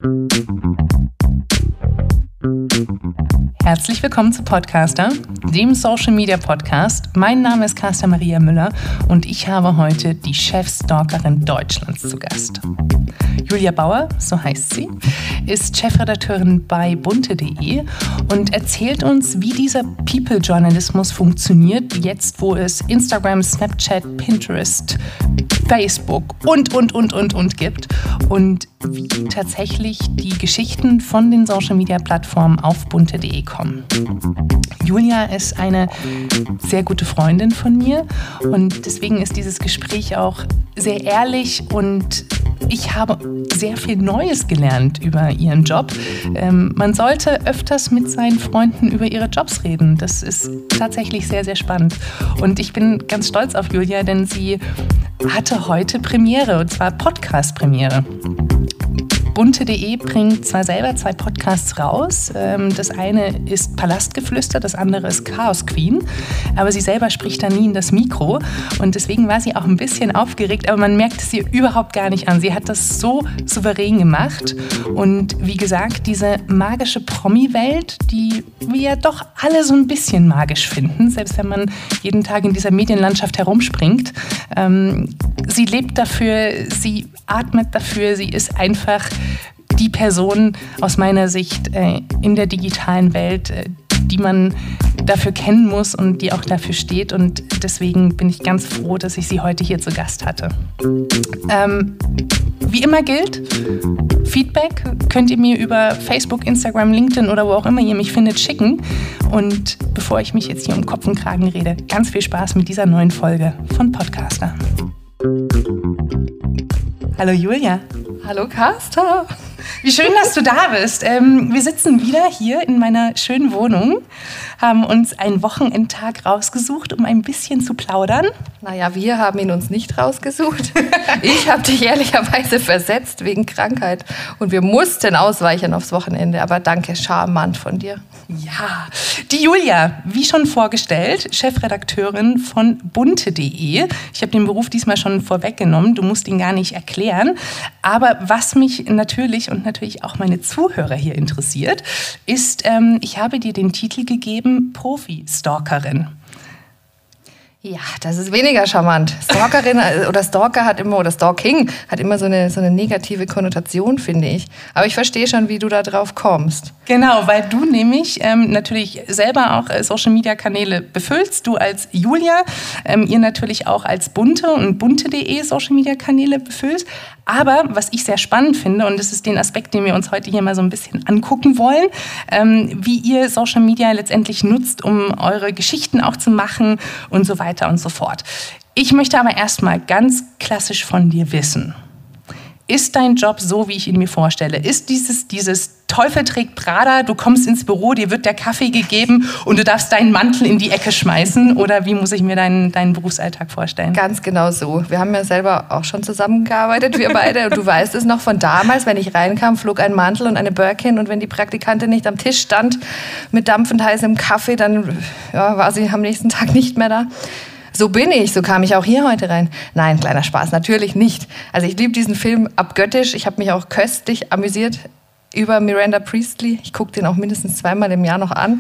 Herzlich willkommen zu Podcaster, dem Social Media Podcast. Mein Name ist Carsten Maria Müller und ich habe heute die Chefstalkerin Deutschlands zu Gast. Julia Bauer, so heißt sie, ist Chefredakteurin bei bunte.de und erzählt uns, wie dieser People-Journalismus funktioniert, jetzt wo es Instagram, Snapchat, Pinterest, Facebook und gibt und wie tatsächlich die Geschichten von den Social-Media-Plattformen auf bunte.de kommen. Julia ist eine sehr gute Freundin von mir und deswegen ist dieses Gespräch auch sehr ehrlich und ich habe sehr viel Neues gelernt über ihren Job. Man sollte öfters mit seinen Freunden über ihre Jobs reden. Das ist tatsächlich sehr, sehr spannend. Und ich bin ganz stolz auf Julia, denn sie hatte heute Premiere, und zwar Podcast-Premiere. bunte.de bringt zwar selber 2 Podcasts raus. Das eine ist Palastgeflüster, das andere ist Chaos Queen. Aber sie selber spricht da nie in das Mikro. Und deswegen war sie auch ein bisschen aufgeregt. Aber man merkt es ihr überhaupt gar nicht an. Sie hat das so souverän gemacht. Und wie gesagt, diese magische Promi-Welt, die wir ja doch alle so ein bisschen magisch finden, selbst wenn man jeden Tag in dieser Medienlandschaft herumspringt. Sie lebt dafür, sie atmet dafür, sie ist einfach die Person aus meiner Sicht in der digitalen Welt, die man dafür kennen muss und die auch dafür steht. Und deswegen bin ich ganz froh, dass ich sie heute hier zu Gast hatte. Wie immer gilt, Feedback könnt ihr mir über Facebook, Instagram, LinkedIn oder wo auch immer ihr mich findet, schicken. Und bevor ich mich jetzt hier um Kopf und Kragen rede, ganz viel Spaß mit dieser neuen Folge von Podcaster. Hallo Julia. Hallo Carsten. Wie schön, dass du da bist. Wir sitzen wieder hier in meiner schönen Wohnung, haben uns einen Wochenendtag rausgesucht, um ein bisschen zu plaudern. Naja, wir haben ihn uns nicht rausgesucht. Ich habe dich ehrlicherweise versetzt wegen Krankheit. Und wir mussten ausweichen aufs Wochenende. Aber danke, charmant von dir. Ja, die Julia, wie schon vorgestellt, Chefredakteurin von bunte.de. Ich habe den Beruf diesmal schon vorweggenommen, du musst ihn gar nicht erklären. Aber was mich natürlich und natürlich auch meine Zuhörer hier interessiert, ist, ich habe dir den Titel gegeben, Profi-Stalkerin. Ja, das ist weniger charmant. Stalkerin oder Stalker hat immer, oder Stalking hat immer so eine negative Konnotation, finde ich. Aber ich verstehe schon, wie du da drauf kommst. Genau, weil du nämlich natürlich selber auch Social-Media-Kanäle befüllst. Du als Julia, ihr natürlich auch als bunte und bunte.de Social-Media-Kanäle befüllt. Aber was ich sehr spannend finde, und das ist den Aspekt, den wir uns heute hier mal so ein bisschen angucken wollen, wie ihr Social Media letztendlich nutzt, um eure Geschichten auch zu machen und so weiter und so fort. Ich möchte aber erstmal ganz klassisch von dir wissen. Ist dein Job so, wie ich ihn mir vorstelle? Ist dieses Teufel trägt Prada, du kommst ins Büro, dir wird der Kaffee gegeben und du darfst deinen Mantel in die Ecke schmeißen? Oder wie muss ich mir deinen Berufsalltag vorstellen? Ganz genau so. Wir haben ja selber auch schon zusammengearbeitet, wir beide. Und du weißt es noch von damals, wenn ich reinkam, flog ein Mantel und eine Birkin. Und wenn die Praktikantin nicht am Tisch stand mit dampfend heißem Kaffee, dann war sie am nächsten Tag nicht mehr da. So bin ich, so kam ich auch hier heute rein. Nein, kleiner Spaß, natürlich nicht. Also ich liebe diesen Film abgöttisch. Ich habe mich auch köstlich amüsiert über Miranda Priestly. Ich gucke den auch mindestens 2-mal im Jahr noch an.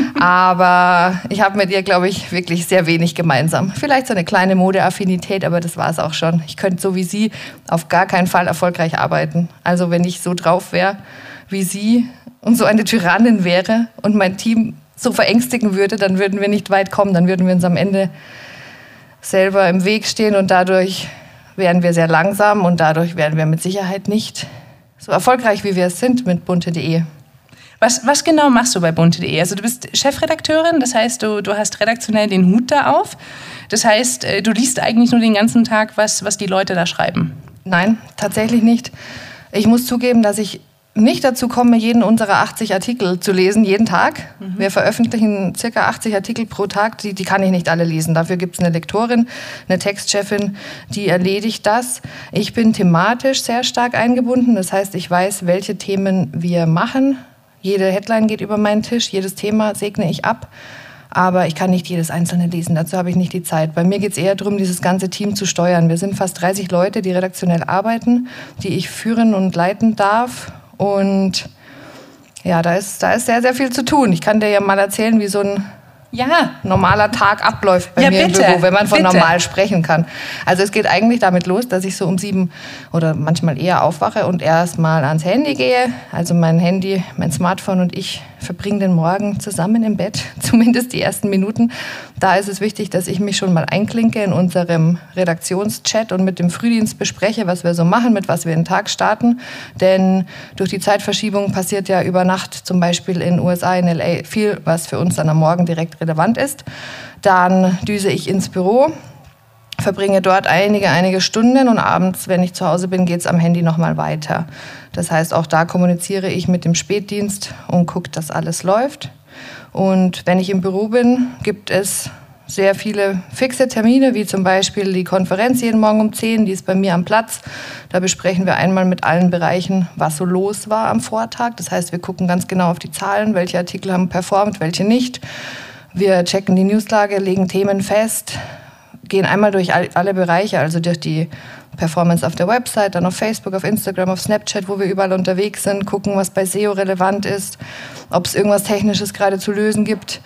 Aber ich habe mit ihr, glaube ich, wirklich sehr wenig gemeinsam. Vielleicht so eine kleine Modeaffinität, aber das war es auch schon. Ich könnte so wie sie auf gar keinen Fall erfolgreich arbeiten. Also wenn ich so drauf wäre wie sie und so eine Tyrannin wäre und mein Team so verängstigen würde, dann würden wir nicht weit kommen. Dann würden wir uns am Ende selber im Weg stehen und dadurch wären wir sehr langsam und dadurch wären wir mit Sicherheit nicht so erfolgreich, wie wir es sind mit bunte.de. Was genau machst du bei bunte.de? Also du bist Chefredakteurin, das heißt, du hast redaktionell den Hut da auf. Das heißt, du liest eigentlich nur den ganzen Tag, was die Leute da schreiben. Nein, tatsächlich nicht. Ich muss zugeben, dass ich nicht dazu komme, jeden unserer 80 Artikel zu lesen, jeden Tag. Wir veröffentlichen ca. 80 Artikel pro Tag, die kann ich nicht alle lesen. Dafür gibt es eine Lektorin, eine Textchefin, die erledigt das. Ich bin thematisch sehr stark eingebunden, das heißt, ich weiß, welche Themen wir machen. Jede Headline geht über meinen Tisch, jedes Thema segne ich ab. Aber ich kann nicht jedes einzelne lesen, dazu habe ich nicht die Zeit. Bei mir geht es eher darum, dieses ganze Team zu steuern. Wir sind fast 30 Leute, die redaktionell arbeiten, die ich führen und leiten darf. Und ja, da ist sehr, sehr viel zu tun. Ich kann dir ja mal erzählen, wie so ein normaler Tag abläuft bei mir im Büro, wenn man von normal sprechen kann. Also es geht eigentlich damit los, dass ich so um 7 oder manchmal eher aufwache und erst mal ans Handy gehe. Also mein Handy, mein Smartphone und ich verbringen den Morgen zusammen im Bett, zumindest die ersten Minuten. Da ist es wichtig, dass ich mich schon mal einklinke in unserem Redaktionschat und mit dem Frühdienst bespreche, was wir so machen, mit was wir den Tag starten. Denn durch die Zeitverschiebung passiert ja über Nacht zum Beispiel in USA, in LA viel, was für uns dann am Morgen direkt relevant ist. Dann düse ich ins Büro, verbringe dort einige Stunden und abends, wenn ich zu Hause bin, geht es am Handy nochmal weiter. Das heißt, auch da kommuniziere ich mit dem Spätdienst und gucke, dass alles läuft. Und wenn ich im Büro bin, gibt es sehr viele fixe Termine, wie zum Beispiel die Konferenz jeden Morgen um 10, die ist bei mir am Platz. Da besprechen wir einmal mit allen Bereichen, was so los war am Vortag. Das heißt, wir gucken ganz genau auf die Zahlen, welche Artikel haben performt, welche nicht. Wir checken die Newslage, legen Themen fest, gehen einmal durch alle Bereiche, also durch die Performance auf der Website, dann auf Facebook, auf Instagram, auf Snapchat, wo wir überall unterwegs sind, gucken, was bei SEO relevant ist, ob es irgendwas Technisches gerade zu lösen gibt.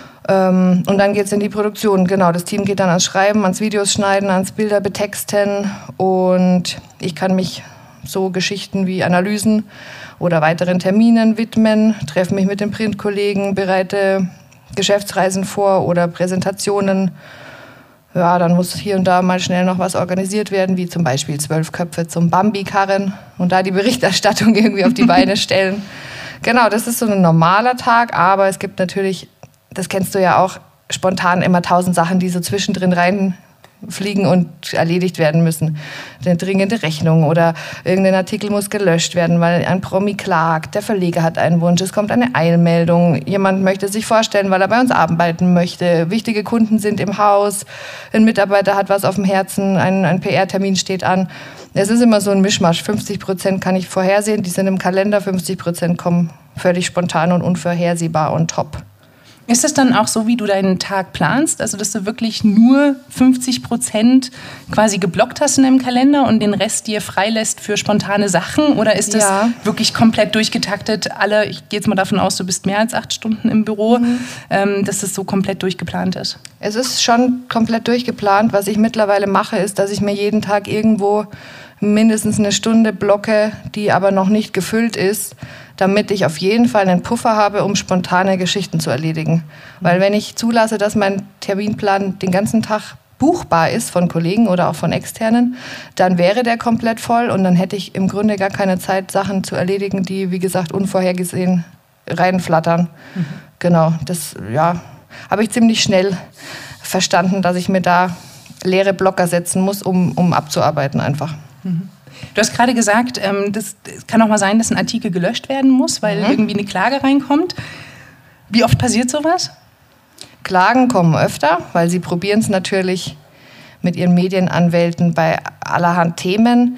Und dann geht es in die Produktion. Genau, das Team geht dann ans Schreiben, ans Videos schneiden, ans Bilder betexten und ich kann mich so Geschichten wie Analysen oder weiteren Terminen widmen, treffe mich mit den Printkollegen, bereite Geschäftsreisen vor oder Präsentationen. Ja, dann muss hier und da mal schnell noch was organisiert werden, wie zum Beispiel 12 Köpfe zum Bambi-Karren und da die Berichterstattung irgendwie auf die Beine stellen. Genau, das ist so ein normaler Tag, aber es gibt natürlich, das kennst du ja auch, spontan immer 1000 Sachen, die so zwischendrin reinfliegen und erledigt werden müssen. Eine dringende Rechnung oder irgendein Artikel muss gelöscht werden, weil ein Promi klagt, der Verleger hat einen Wunsch, es kommt eine Eilmeldung, jemand möchte sich vorstellen, weil er bei uns arbeiten möchte, wichtige Kunden sind im Haus, ein Mitarbeiter hat was auf dem Herzen, ein PR-Termin steht an. Es ist immer so ein Mischmasch. 50% kann ich vorhersehen, die sind im Kalender, 50% kommen völlig spontan und unvorhersehbar on top. Ist es dann auch so, wie du deinen Tag planst? Also, dass du wirklich nur 50% quasi geblockt hast in deinem Kalender und den Rest dir freilässt für spontane Sachen? Oder ist das wirklich komplett durchgetaktet? Ich gehe jetzt mal davon aus, du bist mehr als 8 Stunden im Büro, dass es so komplett durchgeplant ist. Es ist schon komplett durchgeplant. Was ich mittlerweile mache, ist, dass ich mir jeden Tag irgendwo mindestens eine Stunde blocke, die aber noch nicht gefüllt ist, damit ich auf jeden Fall einen Puffer habe, um spontane Geschichten zu erledigen. Weil wenn ich zulasse, dass mein Terminplan den ganzen Tag buchbar ist von Kollegen oder auch von Externen, dann wäre der komplett voll und dann hätte ich im Grunde gar keine Zeit, Sachen zu erledigen, die, wie gesagt, unvorhergesehen reinflattern. Genau, das habe ich ziemlich schnell verstanden, dass ich mir da leere Blocker setzen muss, um abzuarbeiten einfach. Du hast gerade gesagt, es kann auch mal sein, dass ein Artikel gelöscht werden muss, weil irgendwie eine Klage reinkommt. Wie oft passiert sowas? Klagen kommen öfter, weil sie probieren es natürlich mit ihren Medienanwälten bei allerhand Themen.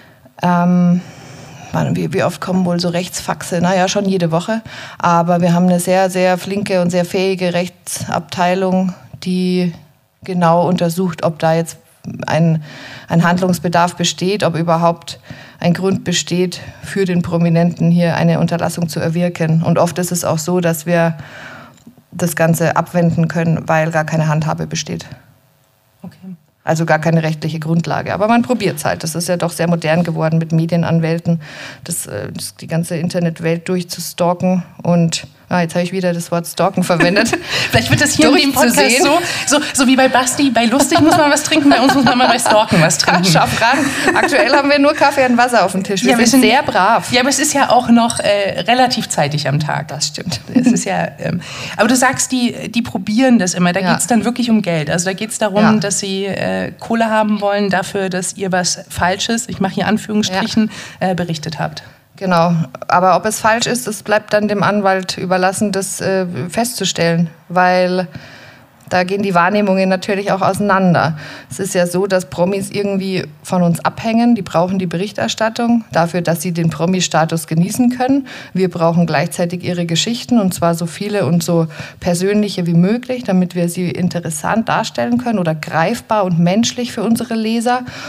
Wie oft kommen wohl so Rechtsfaxe? Naja, schon jede Woche. Aber wir haben eine sehr, sehr flinke und sehr fähige Rechtsabteilung, die genau untersucht, ob da jetzt ein Handlungsbedarf besteht, ob überhaupt ein Grund besteht, für den Prominenten hier eine Unterlassung zu erwirken. Und oft ist es auch so, dass wir das Ganze abwenden können, weil gar keine Handhabe besteht. Okay. Also gar keine rechtliche Grundlage. Aber man probiert es halt. Das ist ja doch sehr modern geworden mit Medienanwälten, die ganze Internetwelt durchzustalken. Und jetzt habe ich wieder das Wort stalken verwendet. Vielleicht wird das hier in dem Podcast so wie bei Basti. Bei lustig muss man was trinken, bei uns muss man mal bei stalken was trinken. Schaff ran. Aktuell haben wir nur Kaffee und Wasser auf dem Tisch. Wir sind sehr brav. Ja, aber es ist ja auch noch relativ zeitig am Tag. Das stimmt. Es ist ja, aber du sagst, die probieren das immer. Da geht es dann wirklich um Geld. Also da geht es darum, dass sie Kohle haben wollen dafür, dass ihr was Falsches, ich mache hier Anführungsstrichen, berichtet habt. Genau, aber ob es falsch ist, das bleibt dann dem Anwalt überlassen, das festzustellen, weil da gehen die Wahrnehmungen natürlich auch auseinander. Es ist ja so, dass Promis irgendwie von uns abhängen, die brauchen die Berichterstattung dafür, dass sie den Promi-Status genießen können. Wir brauchen gleichzeitig ihre Geschichten und zwar so viele und so persönliche wie möglich, damit wir sie interessant darstellen können oder greifbar und menschlich für unsere Leser.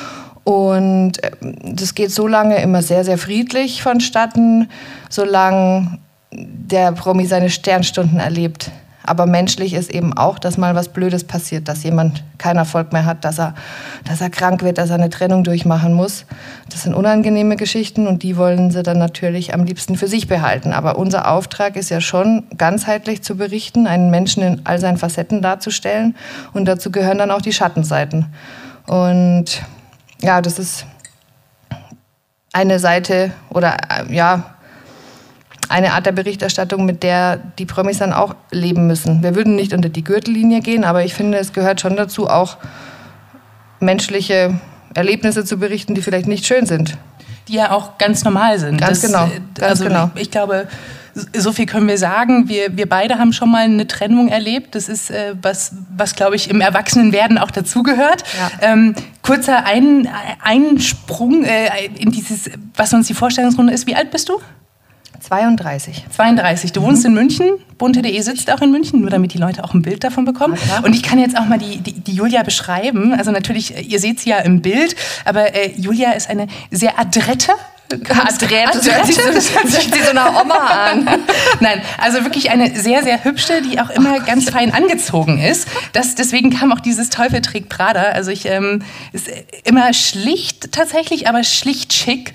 Und das geht so lange immer sehr, sehr friedlich vonstatten, solange der Promi seine Sternstunden erlebt. Aber menschlich ist eben auch, dass mal was Blödes passiert, dass jemand keinen Erfolg mehr hat, dass er krank wird, dass er eine Trennung durchmachen muss. Das sind unangenehme Geschichten und die wollen sie dann natürlich am liebsten für sich behalten. Aber unser Auftrag ist ja schon, ganzheitlich zu berichten, einen Menschen in all seinen Facetten darzustellen. Und dazu gehören dann auch die Schattenseiten. Und ja, das ist eine Seite oder eine Art der Berichterstattung, mit der die Promis dann auch leben müssen. Wir würden nicht unter die Gürtellinie gehen, aber ich finde, es gehört schon dazu, auch menschliche Erlebnisse zu berichten, die vielleicht nicht schön sind. Die ja auch ganz normal sind. Ganz genau. Ich glaube, so viel können wir sagen. Wir beide haben schon mal eine Trennung erlebt. Das ist was glaube ich, im Erwachsenenwerden auch dazugehört. Ja. Kurzer Einsprung in dieses, was uns die Vorstellungsrunde ist. Wie alt bist du? 32. Du wohnst in München, bunte.de sitzt auch in München, nur damit die Leute auch ein Bild davon bekommen. Ja, und ich kann jetzt auch mal die Julia beschreiben. Also natürlich, ihr seht sie ja im Bild, aber Julia ist eine sehr adrette. Das hört sich so einer Oma an. Nein, also wirklich eine sehr, sehr hübsche, die auch immer ganz fein angezogen ist. Deswegen kam auch dieses Teufel trägt Prada. Also ist immer schlicht tatsächlich, aber schlicht schick.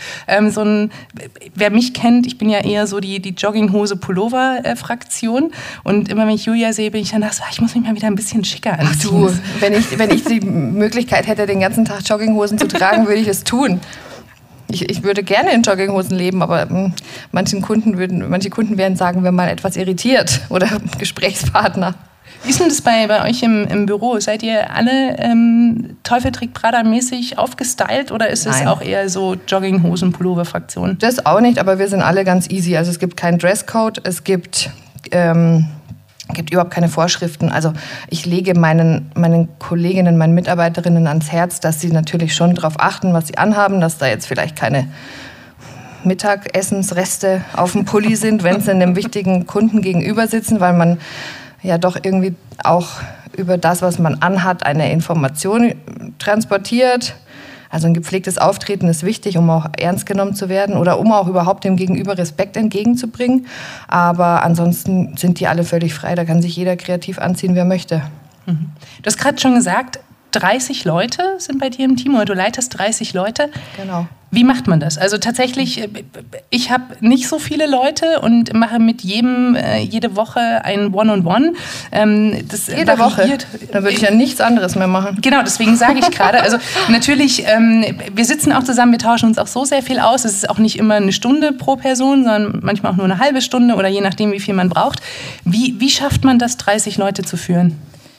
Wer mich kennt, ich bin ja eher so die Jogginghose-Pullover-Fraktion. Und immer wenn ich Julia sehe, bin ich dann ich muss mich mal wieder ein bisschen schicker anziehen. Ach du, wenn ich die Möglichkeit hätte, den ganzen Tag Jogginghosen zu tragen, würde ich es tun. Ich würde gerne in Jogginghosen leben, aber manche Kunden wären, sagen wir mal, etwas irritiert oder Gesprächspartner. Wie ist denn das bei euch im Büro? Seid ihr alle Teufel trägt Prada-mäßig aufgestylt oder ist es auch eher so Jogginghosen-Pullover-Fraktion? Das auch nicht, aber wir sind alle ganz easy. Also es gibt keinen Dresscode, es gibt überhaupt keine Vorschriften. Also ich lege meinen Kolleginnen, meinen Mitarbeiterinnen ans Herz, dass sie natürlich schon darauf achten, was sie anhaben, dass da jetzt vielleicht keine Mittagessensreste auf dem Pulli sind, wenn sie einem wichtigen Kunden gegenüber sitzen, weil man ja doch irgendwie auch über das, was man anhat, eine Information transportiert. Also ein gepflegtes Auftreten ist wichtig, um auch ernst genommen zu werden oder um auch überhaupt dem Gegenüber Respekt entgegenzubringen. Aber ansonsten sind die alle völlig frei. Da kann sich jeder kreativ anziehen, wer möchte. Mhm. Du hast gerade schon gesagt, 30 Leute sind bei dir im Team oder du leitest 30 Leute. Genau. Wie macht man das? Also tatsächlich, ich habe nicht so viele Leute und mache mit jedem jede Woche ein One-on-One. Jede Woche? Dann würde ich ja nichts anderes mehr machen. Genau, deswegen sage ich gerade. Also natürlich, wir sitzen auch zusammen, wir tauschen uns auch so sehr viel aus. Es ist auch nicht immer eine Stunde pro Person, sondern manchmal auch nur eine halbe Stunde oder je nachdem, wie viel man braucht. Wie schafft man das, 30 Leute zu führen?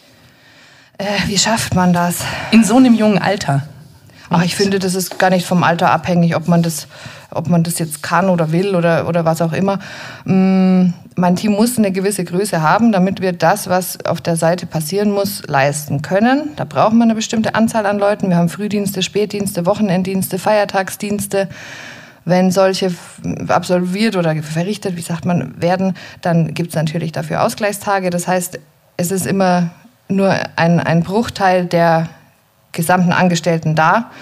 Wie schafft man das? In so einem jungen Alter. Ach, ich finde, das ist gar nicht vom Alter abhängig, ob man das jetzt kann oder will oder was auch immer. Mein Team muss eine gewisse Größe haben, damit wir das, was auf der Seite passieren muss, leisten können. Da brauchen wir eine bestimmte Anzahl an Leuten. Wir haben Frühdienste, Spätdienste, Wochenenddienste, Feiertagsdienste. Wenn solche absolviert oder verrichtet, wie sagt man, werden, dann gibt es natürlich dafür Ausgleichstage. Das heißt, es ist immer nur ein Bruchteil der gesamten Angestellten da.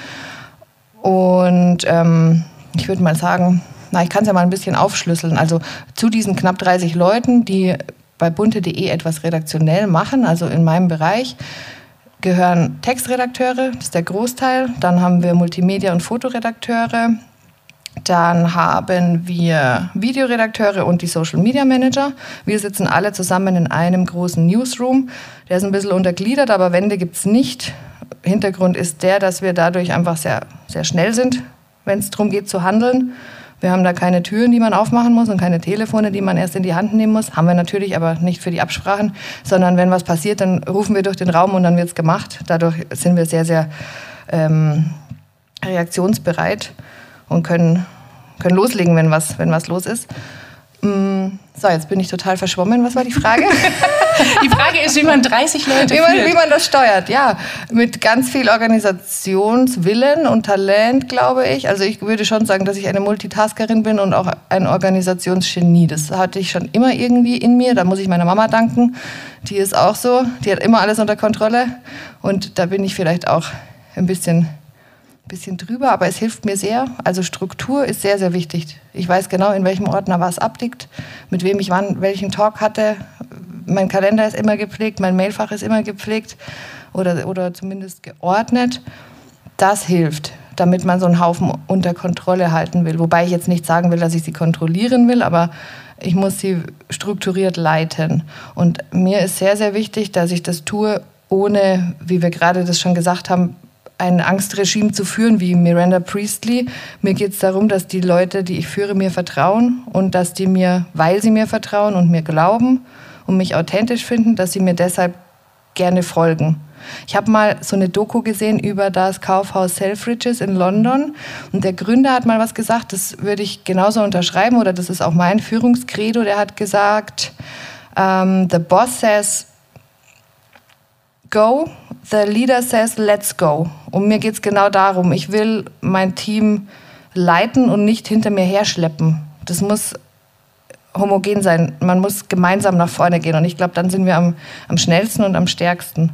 Und ich würde mal sagen, ich kann es ja mal ein bisschen aufschlüsseln. Also zu diesen knapp 30 Leuten, die bei bunte.de etwas redaktionell machen, also in meinem Bereich, gehören Textredakteure, das ist der Großteil. Dann haben wir Multimedia- und Fotoredakteure. Dann haben wir Videoredakteure und die Social-Media-Manager. Wir sitzen alle zusammen in einem großen Newsroom. Der ist ein bisschen untergliedert, aber Wände gibt es nicht. Hintergrund ist der, dass wir dadurch einfach sehr, sehr schnell sind, wenn es darum geht zu handeln. Wir haben da keine Türen, die man aufmachen muss und keine Telefone, die man erst in die Hand nehmen muss. Haben wir natürlich, aber nicht für die Absprachen, sondern wenn was passiert, dann rufen wir durch den Raum und dann wird es gemacht. Dadurch sind wir sehr, sehr reaktionsbereit und können loslegen, wenn was los ist. So, jetzt bin ich total verschwommen. Was war die Frage? Die Frage ist, wie man 30 Leute führt. Wie man das steuert, ja. Mit ganz viel Organisationswillen und Talent, glaube ich. Also ich würde schon sagen, dass ich eine Multitaskerin bin und auch ein Organisationsgenie. Das hatte ich schon immer irgendwie in mir. Da muss ich meiner Mama danken. Die ist auch so. Die hat immer alles unter Kontrolle. Und da bin ich vielleicht auch ein bisschen bisschen drüber, aber es hilft mir sehr. Also Struktur ist sehr, sehr wichtig. Ich weiß genau, in welchem Ordner was abliegt, mit wem ich wann welchen Talk hatte. Mein Kalender ist immer gepflegt, mein Mailfach ist immer gepflegt oder zumindest geordnet. Das hilft, damit man so einen Haufen unter Kontrolle halten will. Wobei ich jetzt nicht sagen will, dass ich sie kontrollieren will, aber ich muss sie strukturiert leiten. Und mir ist sehr, sehr wichtig, dass ich das tue, ohne, wie wir gerade das schon gesagt haben, ein Angstregime zu führen wie Miranda Priestley. Mir geht es darum, dass die Leute, die ich führe, mir vertrauen und dass die mir, weil sie mir vertrauen und mir glauben und mich authentisch finden, dass sie mir deshalb gerne folgen. Ich habe mal so eine Doku gesehen über das Kaufhaus Selfridges in London und der Gründer hat mal was gesagt, das würde ich genauso unterschreiben oder das ist auch mein Führungskredo. Der hat gesagt, the boss says go, the leader says let's go. Und mir geht es genau darum, ich will mein Team leiten und nicht hinter mir herschleppen. Das muss homogen sein, man muss gemeinsam nach vorne gehen und ich glaube, dann sind wir am schnellsten und am stärksten.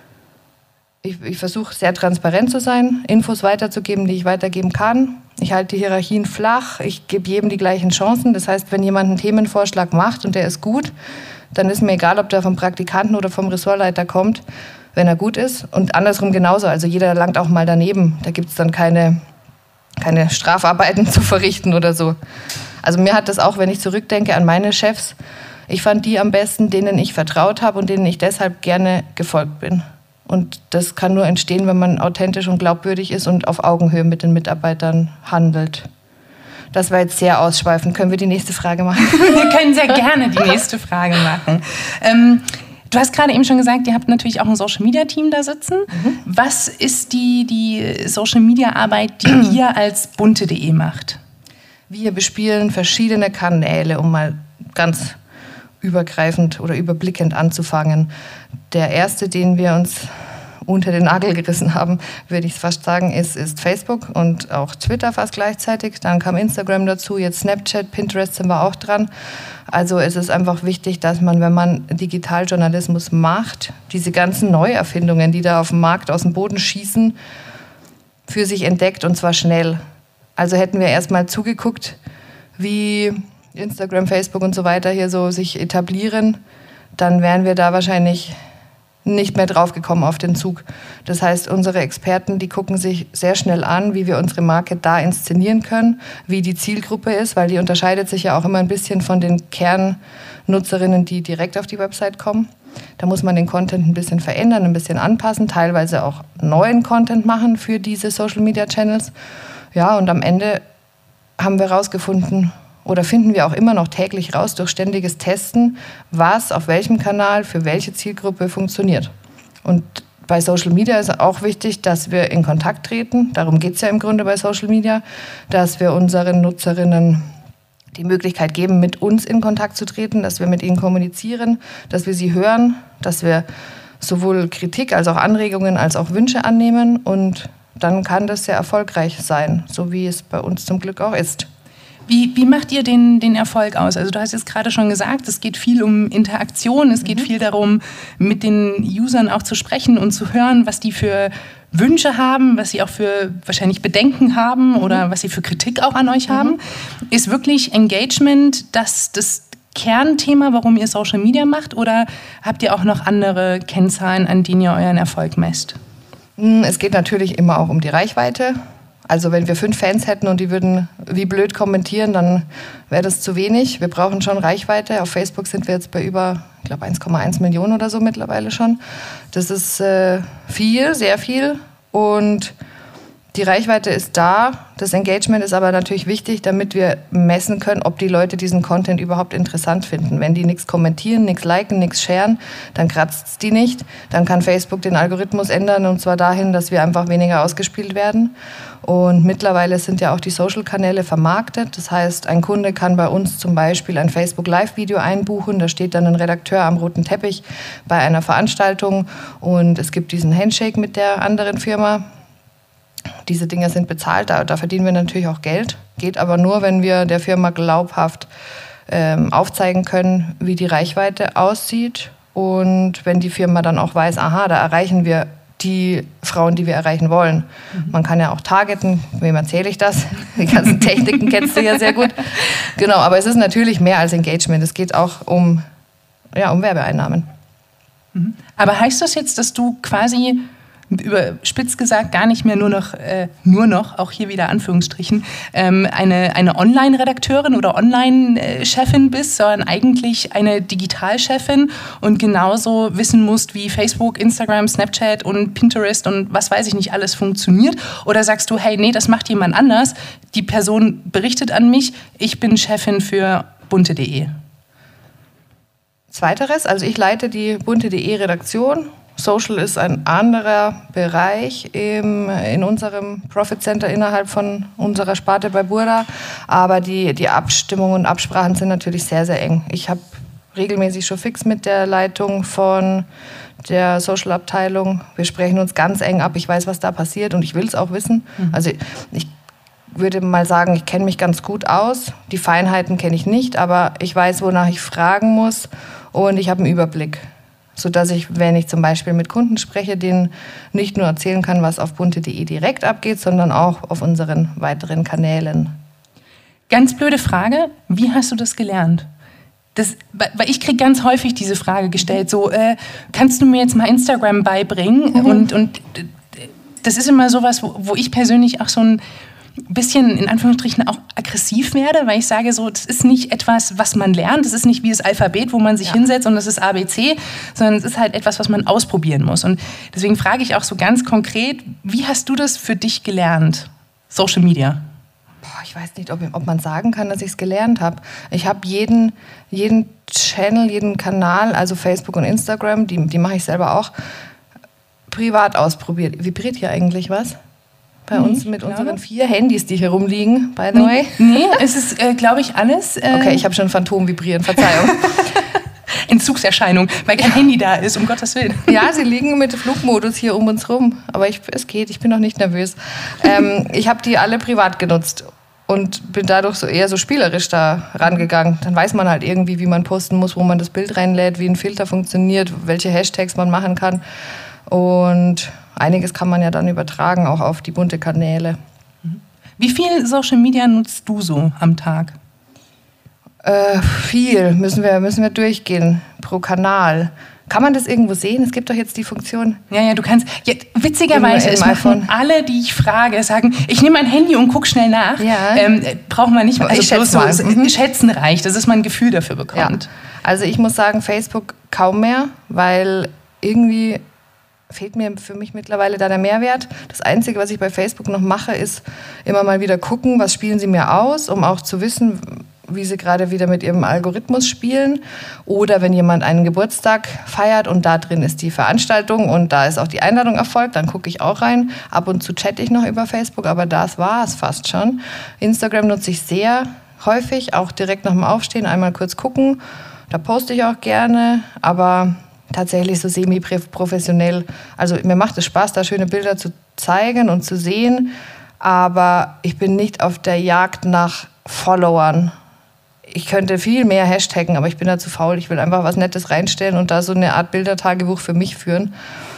Ich versuche sehr transparent zu sein, Infos weiterzugeben, die ich weitergeben kann. Ich halte die Hierarchien flach, ich gebe jedem die gleichen Chancen. Das heißt, wenn jemand einen Themenvorschlag macht und der ist gut, dann ist mir egal, ob der vom Praktikanten oder vom Ressortleiter kommt, wenn er gut ist. Und andersrum genauso, also jeder langt auch mal daneben. Da gibt es dann keine Strafarbeiten zu verrichten oder so. Also mir hat das auch, wenn ich zurückdenke an meine Chefs, ich fand die am besten, denen ich vertraut habe und denen ich deshalb gerne gefolgt bin. Und das kann nur entstehen, wenn man authentisch und glaubwürdig ist und auf Augenhöhe mit den Mitarbeitern handelt. Das war jetzt sehr ausschweifend. Können wir die nächste Frage machen? Wir können sehr gerne die nächste Frage machen. Du hast gerade eben schon gesagt, ihr habt natürlich auch ein Social-Media-Team da sitzen. Was ist die Social-Media-Arbeit, die ihr als bunte.de macht? Wir bespielen verschiedene Kanäle, um mal ganz übergreifend oder überblickend anzufangen. Der erste, den wir uns unter den Nagel gerissen haben, würde ich fast sagen, ist Facebook und auch Twitter fast gleichzeitig. Dann kam Instagram dazu, jetzt Snapchat, Pinterest sind wir auch dran. Also es ist einfach wichtig, dass man, wenn man Digitaljournalismus macht, diese ganzen Neuerfindungen, die da auf dem Markt aus dem Boden schießen, für sich entdeckt und zwar schnell. Also hätten wir erst mal zugeguckt, wie Instagram, Facebook und so weiter hier so sich etablieren, dann wären wir da wahrscheinlich nicht mehr draufgekommen auf den Zug. Das heißt, unsere Experten, die gucken sich sehr schnell an, wie wir unsere Marke da inszenieren können, wie die Zielgruppe ist, weil die unterscheidet sich ja auch immer ein bisschen von den Kernnutzerinnen, die direkt auf die Website kommen. Da muss man den Content ein bisschen verändern, ein bisschen anpassen, teilweise auch neuen Content machen für diese Social-Media-Channels. Ja, und am Ende haben wir rausgefunden, oder finden wir auch immer noch täglich raus durch ständiges Testen, was auf welchem Kanal für welche Zielgruppe funktioniert. Und bei Social Media ist auch wichtig, dass wir in Kontakt treten. Darum geht es ja im Grunde bei Social Media, dass wir unseren Nutzerinnen die Möglichkeit geben, mit uns in Kontakt zu treten, dass wir mit ihnen kommunizieren, dass wir sie hören, dass wir sowohl Kritik als auch Anregungen als auch Wünsche annehmen. Und dann kann das sehr erfolgreich sein, so wie es bei uns zum Glück auch ist. Wie macht ihr den Erfolg aus? Also du hast jetzt gerade schon gesagt, es geht viel um Interaktion, es geht viel darum, mit den Usern auch zu sprechen und zu hören, was die für Wünsche haben, was sie auch für wahrscheinlich Bedenken haben oder was sie für Kritik auch an euch haben. Ist wirklich Engagement das Kernthema, warum ihr Social Media macht, oder habt ihr auch noch andere Kennzahlen, an denen ihr euren Erfolg messt? Es geht natürlich immer auch um die Reichweite. Also wenn wir 5 Fans hätten und die würden wie blöd kommentieren, dann wäre das zu wenig. Wir brauchen schon Reichweite. Auf Facebook sind wir jetzt bei über, ich glaube, 1,1 Millionen oder so mittlerweile schon. Das ist viel, sehr viel. Und die Reichweite ist da. Das Engagement ist aber natürlich wichtig, damit wir messen können, ob die Leute diesen Content überhaupt interessant finden. Wenn die nichts kommentieren, nichts liken, nichts sharen, dann kratzt es die nicht. Dann kann Facebook den Algorithmus ändern, und zwar dahin, dass wir einfach weniger ausgespielt werden. Und mittlerweile sind ja auch die Social-Kanäle vermarktet. Das heißt, ein Kunde kann bei uns zum Beispiel ein Facebook-Live-Video einbuchen. Da steht dann ein Redakteur am roten Teppich bei einer Veranstaltung und es gibt diesen Handshake mit der anderen Firma. Diese Dinge sind bezahlt, da verdienen wir natürlich auch Geld. Geht aber nur, wenn wir der Firma glaubhaft aufzeigen können, wie die Reichweite aussieht. Und wenn die Firma dann auch weiß, aha, da erreichen wir die Frauen, die wir erreichen wollen. Man kann ja auch targeten, wem erzähle ich das? Die ganzen Techniken kennst du ja sehr gut. Genau, aber es ist natürlich mehr als Engagement. Es geht auch um Werbeeinnahmen. Aber heißt das jetzt, dass du quasi, überspitzt gesagt, gar nicht mehr nur noch, auch hier wieder Anführungsstrichen, eine Online-Redakteurin oder Online-Chefin bist, sondern eigentlich eine Digitalchefin und genauso wissen musst, wie Facebook, Instagram, Snapchat und Pinterest und was weiß ich nicht alles funktioniert? Oder sagst du, hey, nee, das macht jemand anders, die Person berichtet an mich, ich bin Chefin für bunte.de? Zweiteres, also ich leite die bunte.de Redaktion. Social ist ein anderer Bereich in unserem Profit Center innerhalb von unserer Sparte bei Burda. Aber die Abstimmungen und Absprachen sind natürlich sehr, sehr eng. Ich habe regelmäßig schon fix mit der Leitung von der Social-Abteilung. Wir sprechen uns ganz eng ab. Ich weiß, was da passiert und ich will es auch wissen. Also ich würde mal sagen, ich kenne mich ganz gut aus. Die Feinheiten kenne ich nicht, aber ich weiß, wonach ich fragen muss und ich habe einen Überblick. Sodass ich, wenn ich zum Beispiel mit Kunden spreche, denen nicht nur erzählen kann, was auf bunte.de direkt abgeht, sondern auch auf unseren weiteren Kanälen. Ganz blöde Frage, wie hast du das gelernt? Weil ich kriege ganz häufig diese Frage gestellt, so, kannst du mir jetzt mal Instagram beibringen? Und das ist immer sowas, wo ich persönlich auch so ein bisschen, in Anführungsstrichen, auch aggressiv werde, weil ich sage so, das ist nicht etwas, was man lernt, das ist nicht wie das Alphabet, wo man sich hinsetzt und das ist ABC, sondern es ist halt etwas, was man ausprobieren muss. Und deswegen frage ich auch so ganz konkret, wie hast du das für dich gelernt, Social Media? Ich weiß nicht, ob man sagen kann, dass ich es gelernt habe. Ich habe jeden Channel, jeden Kanal, also Facebook und Instagram, die mache ich selber auch, privat ausprobiert. Vibriert hier eigentlich was? Bei uns mit unseren 4 Handys, die hier rumliegen, by the way. Nee, es ist, glaube ich, alles. Okay, ich habe schon Phantom vibrieren, Verzeihung. Entzugserscheinung, weil kein Handy da ist, um Gottes Willen. Ja, sie liegen mit Flugmodus hier um uns rum. Aber es geht, ich bin noch nicht nervös. Ich habe die alle privat genutzt und bin dadurch eher so spielerisch da rangegangen. Dann weiß man halt irgendwie, wie man posten muss, wo man das Bild reinlädt, wie ein Filter funktioniert, welche Hashtags man machen kann. Und einiges kann man ja dann übertragen, auch auf die bunte Kanäle. Wie viel Social Media nutzt du so am Tag? Viel, müssen wir durchgehen pro Kanal. Kann man das irgendwo sehen? Es gibt doch jetzt die Funktion. Ja, du kannst. Ja, witzigerweise ist alle, die ich frage, sagen, ich nehme mein Handy und gucke schnell nach. Ja. Braucht man nicht mal. Also ich schätze mal. Schätzen reicht, dass man ein Gefühl dafür bekommt. Ja. Also ich muss sagen, Facebook kaum mehr, weil irgendwie fehlt mir für mich mittlerweile da der Mehrwert. Das Einzige, was ich bei Facebook noch mache, ist immer mal wieder gucken, was spielen sie mir aus, um auch zu wissen, wie sie gerade wieder mit ihrem Algorithmus spielen. Oder wenn jemand einen Geburtstag feiert und da drin ist die Veranstaltung und da ist auch die Einladung erfolgt, dann gucke ich auch rein. Ab und zu chatte ich noch über Facebook, aber das war es fast schon. Instagram nutze ich sehr häufig, auch direkt nach dem Aufstehen, einmal kurz gucken. Da poste ich auch gerne, aber tatsächlich so semi-professionell. Also mir macht es Spaß, da schöne Bilder zu zeigen und zu sehen, aber ich bin nicht auf der Jagd nach Followern. Ich könnte viel mehr hashtaggen, aber ich bin da zu faul. Ich will einfach was Nettes reinstellen und da so eine Art Bildertagebuch für mich führen.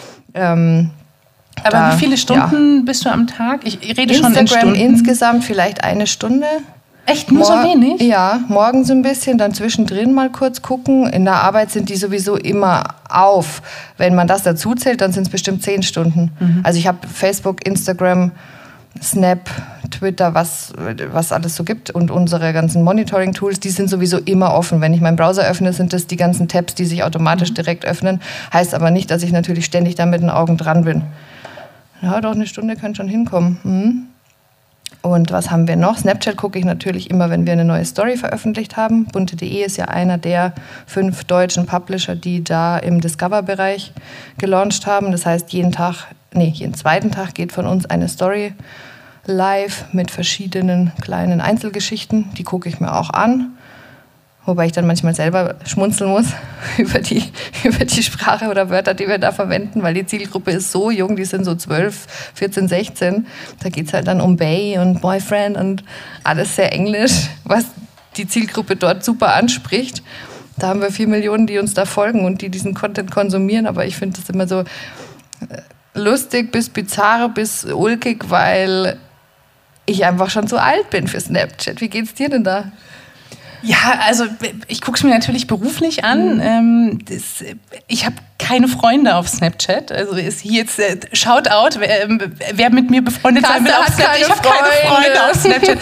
Aber wie viele Stunden bist du am Tag? Ich rede schon in Stunden. Insgesamt vielleicht 1 Stunde. Echt? Nur so wenig? Ja, morgens ein bisschen, dann zwischendrin mal kurz gucken. In der Arbeit sind die sowieso immer auf. Wenn man das dazu zählt, dann sind es bestimmt 10 Stunden. Also ich habe Facebook, Instagram, Snap, Twitter, was alles so gibt und unsere ganzen Monitoring-Tools, die sind sowieso immer offen. Wenn ich meinen Browser öffne, sind das die ganzen Tabs, die sich automatisch direkt öffnen. Heißt aber nicht, dass ich natürlich ständig da mit den Augen dran bin. Ja, doch, 1 Stunde kann schon hinkommen. Und was haben wir noch? Snapchat gucke ich natürlich immer, wenn wir eine neue Story veröffentlicht haben. bunte.de ist ja einer der 5 deutschen Publisher, die da im Discover-Bereich gelauncht haben. Das heißt, jeden zweiten Tag geht von uns eine Story live mit verschiedenen kleinen Einzelgeschichten. Die gucke ich mir auch an. Wobei ich dann manchmal selber schmunzeln muss über die Sprache oder Wörter, die wir da verwenden, weil die Zielgruppe ist so jung, die sind so 12, 14, 16. Da geht es halt dann um Bae und Boyfriend und alles sehr englisch, was die Zielgruppe dort super anspricht. Da haben wir 4 Millionen, die uns da folgen und die diesen Content konsumieren, aber ich finde das immer so lustig bis bizarr bis ulkig, weil ich einfach schon zu alt bin für Snapchat. Wie geht's dir denn da? Ja, also ich gucke es mir natürlich beruflich an. Ich habe keine Freunde auf Snapchat. Also ist hier jetzt Shoutout, wer mit mir befreundet sein will auf Snapchat. Ich habe keine Freunde auf Snapchat.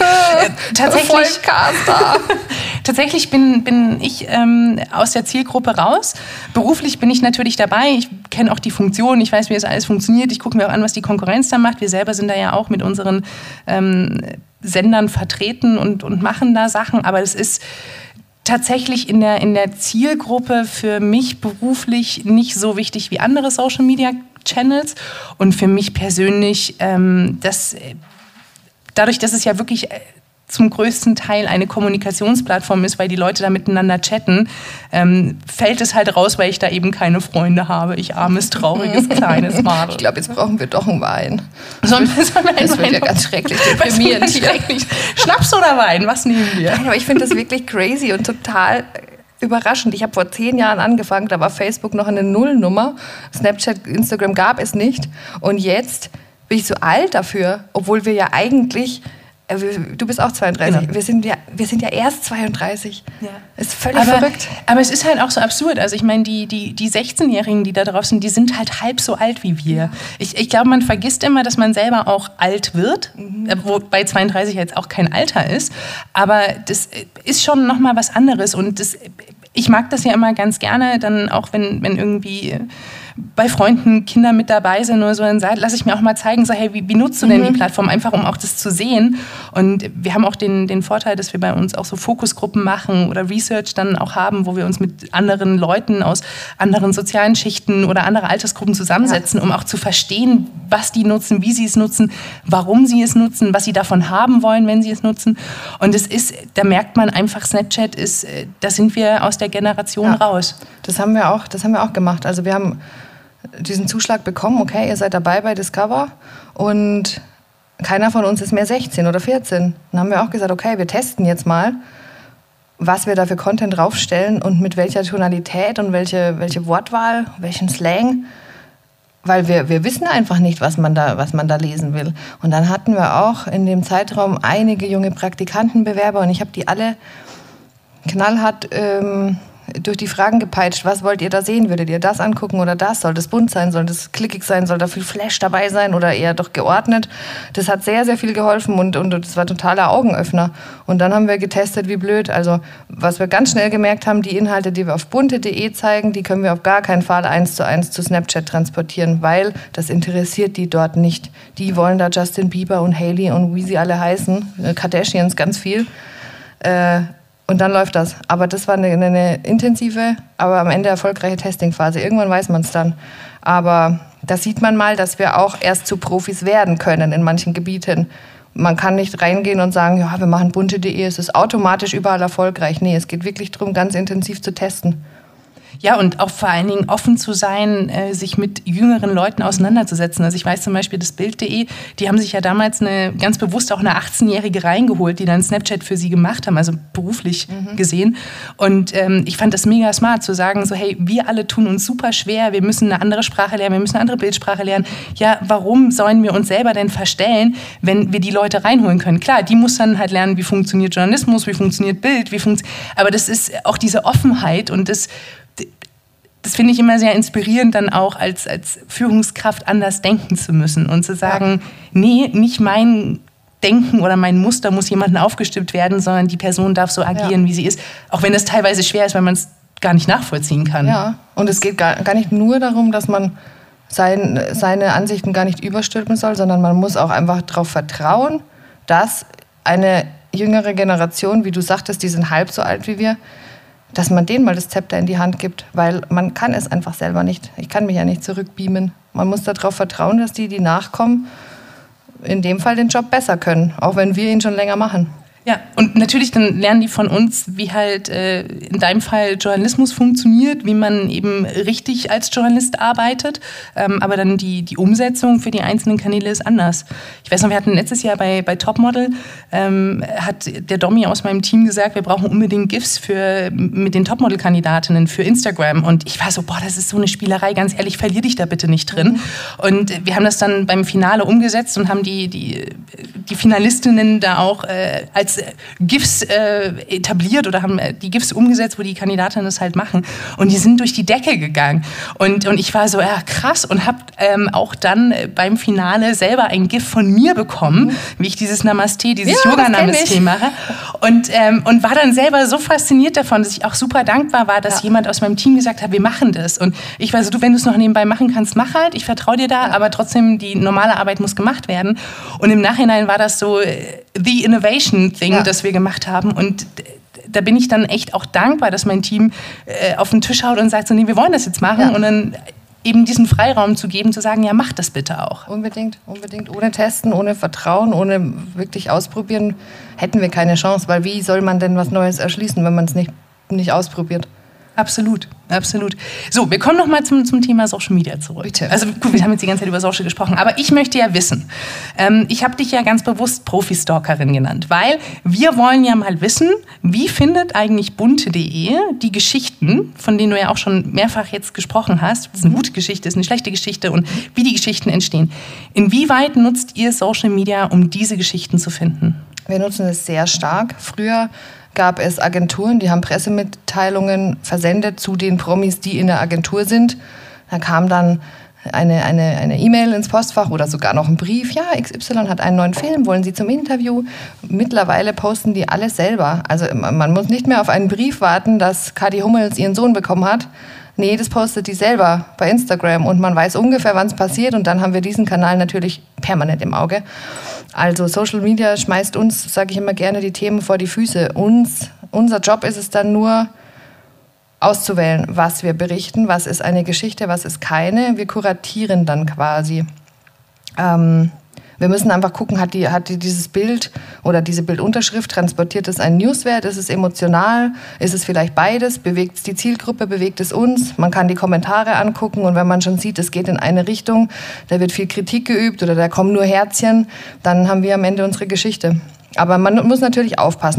Tatsächlich bin ich aus der Zielgruppe raus. Beruflich bin ich natürlich dabei. Ich kenne auch die Funktion. Ich weiß, wie das alles funktioniert. Ich gucke mir auch an, was die Konkurrenz da macht. Wir selber sind da ja auch mit unseren Sendern vertreten und machen da Sachen. Aber es ist tatsächlich in der Zielgruppe für mich beruflich nicht so wichtig wie andere Social-Media-Channels. Und für mich persönlich, dadurch, dass es ja wirklich zum größten Teil eine Kommunikationsplattform ist, weil die Leute da miteinander chatten, fällt es halt raus, weil ich da eben keine Freunde habe. Ich armes, trauriges, kleines Madel. Ich glaube, jetzt brauchen wir doch einen Wein. Sollen wir das wird ja ganz schrecklich deprimierend hier. Schnaps oder Wein? Was nehmen wir? Nein, aber ich finde das wirklich crazy und total überraschend. Ich habe vor 10 Jahren angefangen, da war Facebook noch eine Nullnummer. Snapchat, Instagram gab es nicht. Und jetzt bin ich so alt dafür, obwohl wir ja eigentlich... Du bist auch 32. Genau. Wir sind ja erst 32. Ja. Ist völlig verrückt. Aber es ist halt auch so absurd. Also ich meine, die 16-Jährigen, die da drauf sind, die sind halt halb so alt wie wir. Ich glaube, man vergisst immer, dass man selber auch alt wird, wobei 32 jetzt auch kein Alter ist. Aber das ist schon nochmal was anderes. Und ich mag das ja immer ganz gerne, dann auch wenn irgendwie bei Freunden Kinder mit dabei sind oder so, dann lasse ich mir auch mal zeigen, so, hey, wie nutzt du denn die Plattform, einfach um auch das zu sehen. Und wir haben auch den Vorteil, dass wir bei uns auch so Fokusgruppen machen oder Research dann auch haben, wo wir uns mit anderen Leuten aus anderen sozialen Schichten oder anderen Altersgruppen zusammensetzen, um auch zu verstehen, was die nutzen, wie sie es nutzen, warum sie es nutzen, was sie davon haben wollen, wenn sie es nutzen. Und da merkt man einfach, Snapchat da sind wir aus der Generation raus. Das haben wir auch gemacht. Also wir haben diesen Zuschlag bekommen, okay, ihr seid dabei bei Discover und keiner von uns ist mehr 16 oder 14. Dann haben wir auch gesagt, okay, wir testen jetzt mal, was wir da für Content draufstellen und mit welcher Tonalität und welche Wortwahl, welchen Slang, weil wir wissen einfach nicht, was man da lesen will. Und dann hatten wir auch in dem Zeitraum einige junge Praktikantenbewerber und ich habe die alle knallhart durch die Fragen gepeitscht. Was wollt ihr da sehen? Würdet ihr das angucken oder das? Soll das bunt sein? Soll das klickig sein? Soll da viel Flash dabei sein oder eher doch geordnet? Das hat sehr, sehr viel geholfen und das war totaler Augenöffner. Und dann haben wir getestet, wie blöd. Also was wir ganz schnell gemerkt haben, die Inhalte, die wir auf bunte.de zeigen, die können wir auf gar keinen Fall 1:1 zu Snapchat transportieren, weil das interessiert die dort nicht. Die wollen da Justin Bieber und Hailey und wie sie alle heißen, Kardashians ganz viel. Und dann läuft das. Aber das war eine intensive, aber am Ende erfolgreiche Testingphase. Irgendwann weiß man es dann. Aber da sieht man mal, dass wir auch erst zu Profis werden können in manchen Gebieten. Man kann nicht reingehen und sagen, ja, wir machen bunte.de, es ist automatisch überall erfolgreich. Nee, es geht wirklich darum, ganz intensiv zu testen. Ja, und auch vor allen Dingen offen zu sein, sich mit jüngeren Leuten auseinanderzusetzen. Also ich weiß zum Beispiel, das Bild.de, die haben sich ja damals ganz bewusst auch eine 18-Jährige reingeholt, die dann Snapchat für sie gemacht haben, also beruflich gesehen. Und ich fand das mega smart zu sagen, so hey, wir alle tun uns super schwer, wir müssen eine andere Sprache lernen, wir müssen eine andere Bildsprache lernen. Ja, warum sollen wir uns selber denn verstellen, wenn wir die Leute reinholen können? Klar, die muss dann halt lernen, wie funktioniert Journalismus, wie funktioniert Bild, aber das ist auch diese Offenheit und das finde ich immer sehr inspirierend, dann auch als Führungskraft anders denken zu müssen und zu sagen, nee, nicht mein Denken oder mein Muster muss jemandem aufgestimmt werden, sondern die Person darf so agieren, wie sie ist. Auch wenn das teilweise schwer ist, weil man es gar nicht nachvollziehen kann. Ja, und es geht gar nicht nur darum, dass man seine Ansichten gar nicht überstülpen soll, sondern man muss auch einfach darauf vertrauen, dass eine jüngere Generation, wie du sagtest, die sind halb so alt wie wir, dass man denen mal das Zepter in die Hand gibt, weil man kann es einfach selber nicht. Ich kann mich ja nicht zurückbeamen. Man muss darauf vertrauen, dass die nachkommen, in dem Fall den Job besser können, auch wenn wir ihn schon länger machen. Ja, und natürlich dann lernen die von uns, wie halt in deinem Fall Journalismus funktioniert, wie man eben richtig als Journalist arbeitet. Aber dann die Umsetzung für die einzelnen Kanäle ist anders. Ich weiß noch, wir hatten letztes Jahr bei Topmodel, hat der Domi aus meinem Team gesagt, wir brauchen unbedingt GIFs mit den Topmodel-Kandidatinnen für Instagram. Und ich war so, boah, das ist so eine Spielerei, ganz ehrlich, verlier dich da bitte nicht drin. Und wir haben das dann beim Finale umgesetzt und haben die Finalistinnen da auch als GIFs etabliert oder haben die GIFs umgesetzt, wo die Kandidatinnen das halt machen. Und die sind durch die Decke gegangen. Und ich war so, ja krass, und habe auch dann beim Finale selber ein GIF von mir bekommen, wie ich dieses Namaste, dieses Yoga-Namaste mache. Und war dann selber so fasziniert davon, dass ich auch super dankbar war, dass jemand aus meinem Team gesagt hat, wir machen das. Und ich war so, du, wenn du es noch nebenbei machen kannst, mach halt, ich vertraue dir da, aber trotzdem, die normale Arbeit muss gemacht werden. Und im Nachhinein war das so the innovation thing, das wir gemacht haben. Und da bin ich dann echt auch dankbar, dass mein Team auf den Tisch haut und sagt so, nee, wir wollen das jetzt machen. Und dann eben diesen Freiraum zu geben, zu sagen, ja, mach das bitte auch. Unbedingt. Ohne Testen, ohne Vertrauen, ohne wirklich ausprobieren, hätten wir keine Chance. Weil wie soll man denn was Neues erschließen, wenn man es nicht ausprobiert? Absolut. So, wir kommen noch mal zum Thema Social Media zurück. Bitte. Also gut, wir haben jetzt die ganze Zeit über Social gesprochen, aber ich möchte ja wissen, ich habe dich ja ganz bewusst Profi-Stalkerin genannt, weil wir wollen ja mal wissen, wie findet eigentlich bunte.de die Geschichten, von denen du ja auch schon mehrfach jetzt gesprochen hast, das ist eine gute Geschichte, das ist eine schlechte Geschichte und wie die Geschichten entstehen. Inwieweit nutzt ihr Social Media, um diese Geschichten zu finden? Wir nutzen es sehr stark. Früher gab es Agenturen, die haben Pressemitteilungen versendet zu den Promis, die in der Agentur sind. Da kam dann eine E-Mail ins Postfach oder sogar noch ein Brief. Ja, XY hat einen neuen Film, wollen Sie zum Interview? Mittlerweile posten die alles selber. Also man muss nicht mehr auf einen Brief warten, dass Kathi Hummels ihren Sohn bekommen hat. Nee, das postet die selber bei Instagram und man weiß ungefähr, wann es passiert und dann haben wir diesen Kanal natürlich permanent im Auge. Also Social Media schmeißt uns, sage ich immer gerne, die Themen vor die Füße. Unser Job ist es dann nur, auszuwählen, was wir berichten, was ist eine Geschichte, was ist keine. Wir kuratieren dann quasi. Wir müssen einfach gucken, hat die dieses Bild oder diese Bildunterschrift, transportiert es einen Newswert, ist es emotional, ist es vielleicht beides, bewegt es die Zielgruppe, bewegt es uns, man kann die Kommentare angucken und wenn man schon sieht, es geht in eine Richtung, da wird viel Kritik geübt oder da kommen nur Herzchen, dann haben wir am Ende unsere Geschichte. Aber man muss natürlich aufpassen,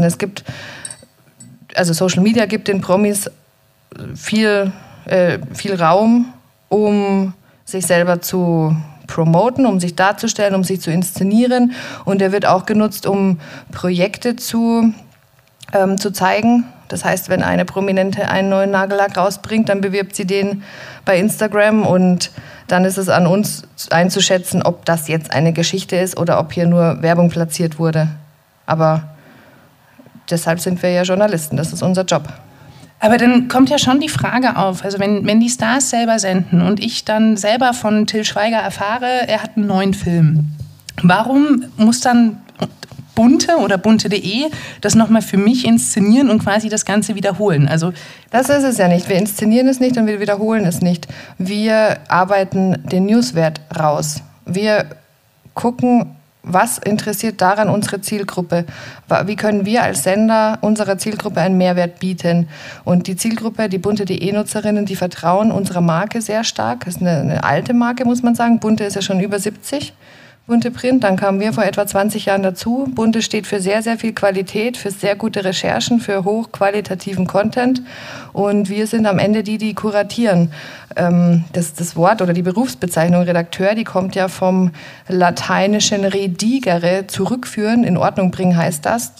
Social Media gibt den Promis viel Raum, um sich selber zu promoten, um sich darzustellen, um sich zu inszenieren. Und der wird auch genutzt, um Projekte zu zeigen. Das heißt, wenn eine Prominente einen neuen Nagellack rausbringt, dann bewirbt sie den bei Instagram und dann ist es an uns einzuschätzen, ob das jetzt eine Geschichte ist oder ob hier nur Werbung platziert wurde. Aber deshalb sind wir ja Journalisten, das ist unser Job. Aber dann kommt ja schon die Frage auf, also wenn die Stars selber senden und ich dann selber von Til Schweiger erfahre, er hat einen neuen Film, warum muss dann Bunte oder bunte.de das nochmal für mich inszenieren und quasi das Ganze wiederholen? Also das ist es ja nicht. Wir inszenieren es nicht und wir wiederholen es nicht. Wir arbeiten den Newswert raus. Wir gucken, was interessiert daran unsere Zielgruppe? Wie können wir als Sender unserer Zielgruppe einen Mehrwert bieten? Und die Zielgruppe, die bunte.de-Nutzerinnen, die vertrauen unserer Marke sehr stark. Das ist eine alte Marke, muss man sagen. Bunte ist ja schon über 70. Bunte Print, dann kamen wir vor etwa 20 Jahren dazu. Bunte steht für sehr, sehr viel Qualität, für sehr gute Recherchen, für hochqualitativen Content. Und wir sind am Ende die kuratieren. Das Wort oder die Berufsbezeichnung Redakteur, die kommt ja vom lateinischen redigere, zurückführen, in Ordnung bringen heißt das.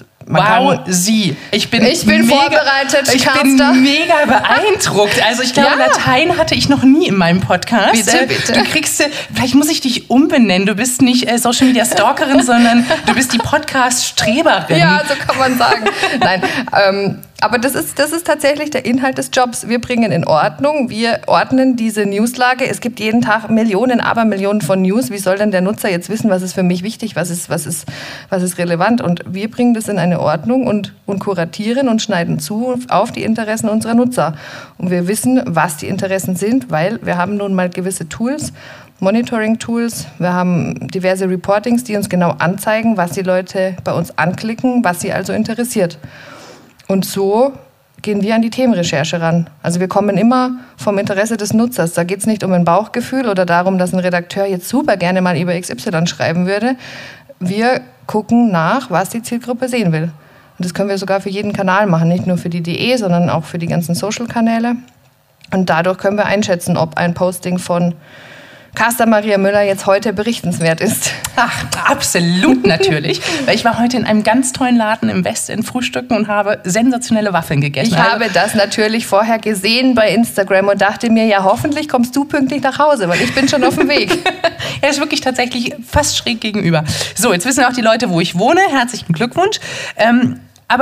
Ich bin vorbereitet. Ich bin mega beeindruckt. Also ich glaube, Latein hatte ich noch nie in meinem Podcast. Bitte. Du kriegst, vielleicht muss ich dich umbenennen. Du bist nicht Social Media Stalkerin, sondern du bist die Podcast-Streberin. Ja, so kann man sagen. Nein, aber das ist tatsächlich der Inhalt des Jobs. Wir bringen in Ordnung, wir ordnen diese Newslage. Es gibt jeden Tag Millionen, Abermillionen von News. Wie soll denn der Nutzer jetzt wissen, was ist für mich wichtig, was ist relevant? Und wir bringen das in eine Ordnung und kuratieren und schneiden zu auf die Interessen unserer Nutzer. Und wir wissen, was die Interessen sind, weil wir haben nun mal gewisse Tools, Monitoring-Tools, wir haben diverse Reportings, die uns genau anzeigen, was die Leute bei uns anklicken, was sie also interessiert. Und so gehen wir an die Themenrecherche ran. Also wir kommen immer vom Interesse des Nutzers. Da geht es nicht um ein Bauchgefühl oder darum, dass ein Redakteur jetzt super gerne mal über XY schreiben würde. Wir gucken nach, was die Zielgruppe sehen will. Und das können wir sogar für jeden Kanal machen, nicht nur für die DE, sondern auch für die ganzen Social-Kanäle. Und dadurch können wir einschätzen, ob ein Posting von Carsten Maria Müller jetzt heute berichtenswert ist. Ach, absolut natürlich. Weil ich war heute in einem ganz tollen Laden im Westend frühstücken und habe sensationelle Waffeln gegessen. Ich habe das natürlich vorher gesehen bei Instagram und dachte mir, ja, hoffentlich kommst du pünktlich nach Hause, weil ich bin schon auf dem Weg. Er ist wirklich tatsächlich fast schräg gegenüber. So, jetzt wissen auch die Leute, wo ich wohne. Herzlichen Glückwunsch. Aber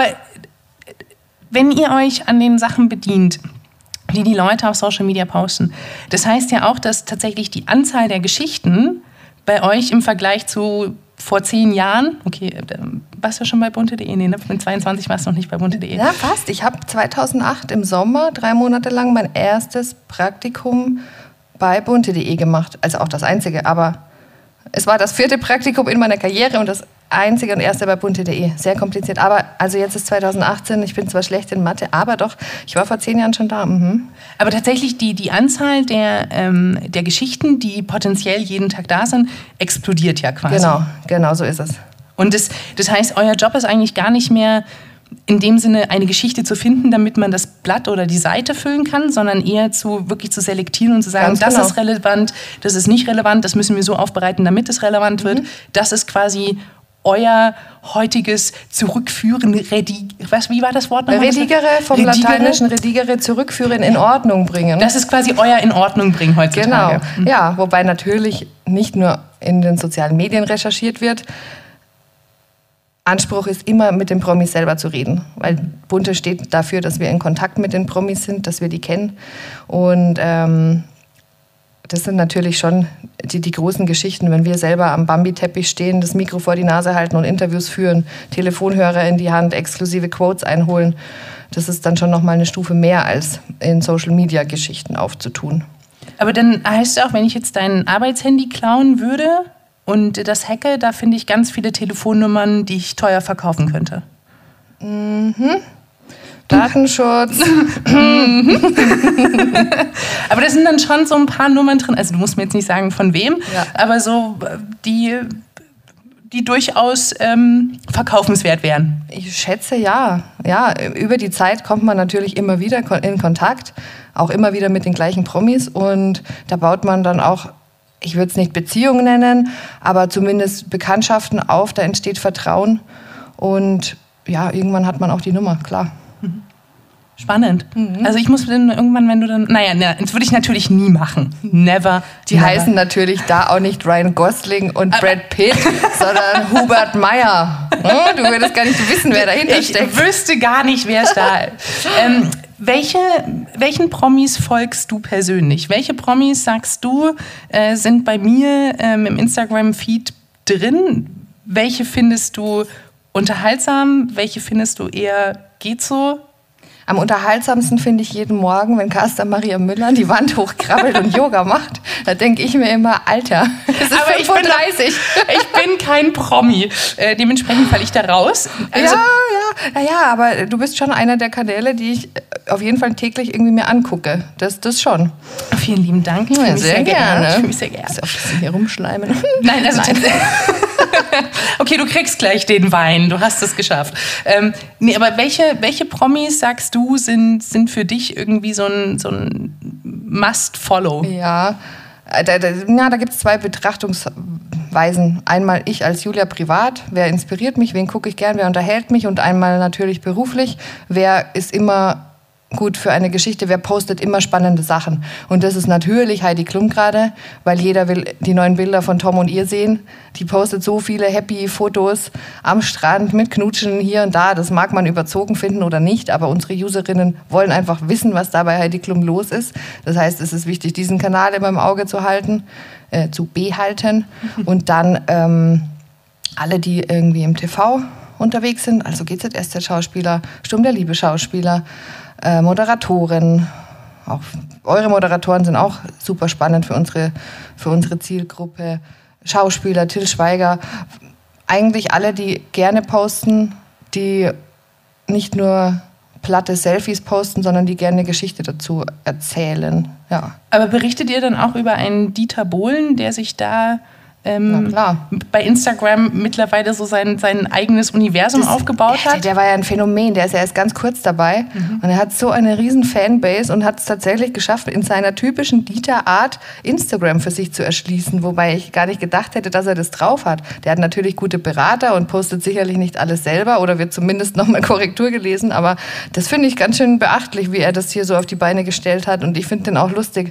wenn ihr euch an den Sachen bedient, die Leute auf Social Media posten. Das heißt ja auch, dass tatsächlich die Anzahl der Geschichten bei euch im Vergleich zu vor 10 Jahren, okay, warst du schon bei bunte.de? Nee, ne? Mit 22 warst du noch nicht bei bunte.de. Ja, fast. Ich habe 2008 im Sommer 3 Monate lang mein erstes Praktikum bei bunte.de gemacht. Also auch das einzige, aber es war das 4. Praktikum in meiner Karriere und das einzige und erste bei bunte.de. Sehr kompliziert. Aber also jetzt ist 2018, ich bin zwar schlecht in Mathe, aber doch, ich war vor 10 Jahren schon da. Mhm. Aber tatsächlich die Anzahl der Geschichten, die potenziell jeden Tag da sind, explodiert ja quasi. Genau so ist es. Und das heißt, euer Job ist eigentlich gar nicht mehr in dem Sinne eine Geschichte zu finden, damit man das Blatt oder die Seite füllen kann, sondern eher wirklich zu selektieren und zu sagen, das ist relevant, das ist nicht relevant, das müssen wir so aufbereiten, damit es relevant wird. Das ist quasi euer heutiges Zurückführen, wie war das Wort nochmal? Redigere, vom lateinischen redigere, zurückführen, in Ordnung bringen. Das ist quasi euer in Ordnung bringen heutzutage. Genau, ja, wobei natürlich nicht nur in den sozialen Medien recherchiert wird. Anspruch ist immer, mit den Promis selber zu reden, weil Bunte steht dafür, dass wir in Kontakt mit den Promis sind, dass wir die kennen. Und das sind natürlich schon die großen Geschichten, wenn wir selber am Bambi-Teppich stehen, das Mikro vor die Nase halten und Interviews führen, Telefonhörer in die Hand, exklusive Quotes einholen. Das ist dann schon noch mal eine Stufe mehr, als in Social-Media-Geschichten aufzutun. Aber dann heißt es auch, wenn ich jetzt dein Arbeitshandy klauen würde und das hacke, da finde ich ganz viele Telefonnummern, die ich teuer verkaufen könnte. Datenschutz. Aber da sind dann schon so ein paar Nummern drin. Also du musst mir jetzt nicht sagen, von wem, aber so die durchaus verkaufenswert wären. Ich schätze, ja. Ja, über die Zeit kommt man natürlich immer wieder in Kontakt, auch immer wieder mit den gleichen Promis. Und da baut man dann auch, ich würde es nicht Beziehungen nennen, aber zumindest Bekanntschaften auf, da entsteht Vertrauen. Und ja, irgendwann hat man auch die Nummer, klar. Spannend. Also ich muss dann irgendwann, wenn du dann... das würde ich natürlich nie machen. Never. Die heißen natürlich da auch nicht Ryan Gosling und Brad Pitt, sondern Hubert Meyer. Du würdest gar nicht wissen, wer dahinter steckt. Ich wüsste gar nicht, wer es da ist. Welchen Promis folgst du persönlich? Welche Promis, sagst du, sind bei mir im Instagram-Feed drin? Welche findest du unterhaltsam? Welche findest du eher geht so? Am unterhaltsamsten finde ich jeden Morgen, wenn Carsten Maria Müller die Wand hochkrabbelt und Yoga macht. Da denke ich mir immer, Alter, das ist aber 35. Ich bin kein Promi. Dementsprechend falle ich da raus. Also ja, aber du bist schon einer der Kanäle, die ich auf jeden Fall täglich irgendwie mir angucke. Das schon. Vielen lieben Dank. Ich sehr gerne. Ich fühle mich sehr gerne. Ist auch hier rumschleimen. Nein. Okay, du kriegst gleich den Wein. Du hast es geschafft. Aber welche Promis, sagst du, sind für dich irgendwie so ein Must-Follow? Ja, da gibt es 2 Betrachtungsweisen. Einmal ich als Julia privat. Wer inspiriert mich? Wen gucke ich gern? Wer unterhält mich? Und einmal natürlich beruflich. Wer ist immer gut für eine Geschichte? Wer postet immer spannende Sachen? Und das ist natürlich Heidi Klum gerade, weil jeder will die neuen Bilder von Tom und ihr sehen. Die postet so viele happy Fotos am Strand mit Knutschen hier und da. Das mag man überzogen finden oder nicht, aber unsere Userinnen wollen einfach wissen, was da bei Heidi Klum los ist. Das heißt, es ist wichtig, diesen Kanal immer im Auge zu behalten. Und dann alle, die irgendwie im TV unterwegs sind, also GZSZ-Schauspieler, Sturm der Liebe-Schauspieler, Moderatoren, auch eure Moderatoren sind auch super spannend für unsere Zielgruppe. Schauspieler, Til Schweiger, eigentlich alle, die gerne posten, die nicht nur platte Selfies posten, sondern die gerne eine Geschichte dazu erzählen. Ja. Aber berichtet ihr dann auch über einen Dieter Bohlen, der sich da bei Instagram mittlerweile so sein eigenes Universum aufgebaut hat? Der war ja ein Phänomen, der ist ja erst ganz kurz dabei und er hat so eine riesen Fanbase und hat es tatsächlich geschafft, in seiner typischen Dieter-Art Instagram für sich zu erschließen, wobei ich gar nicht gedacht hätte, dass er das drauf hat. Der hat natürlich gute Berater und postet sicherlich nicht alles selber oder wird zumindest nochmal Korrektur gelesen, aber das finde ich ganz schön beachtlich, wie er das hier so auf die Beine gestellt hat und ich finde den auch lustig.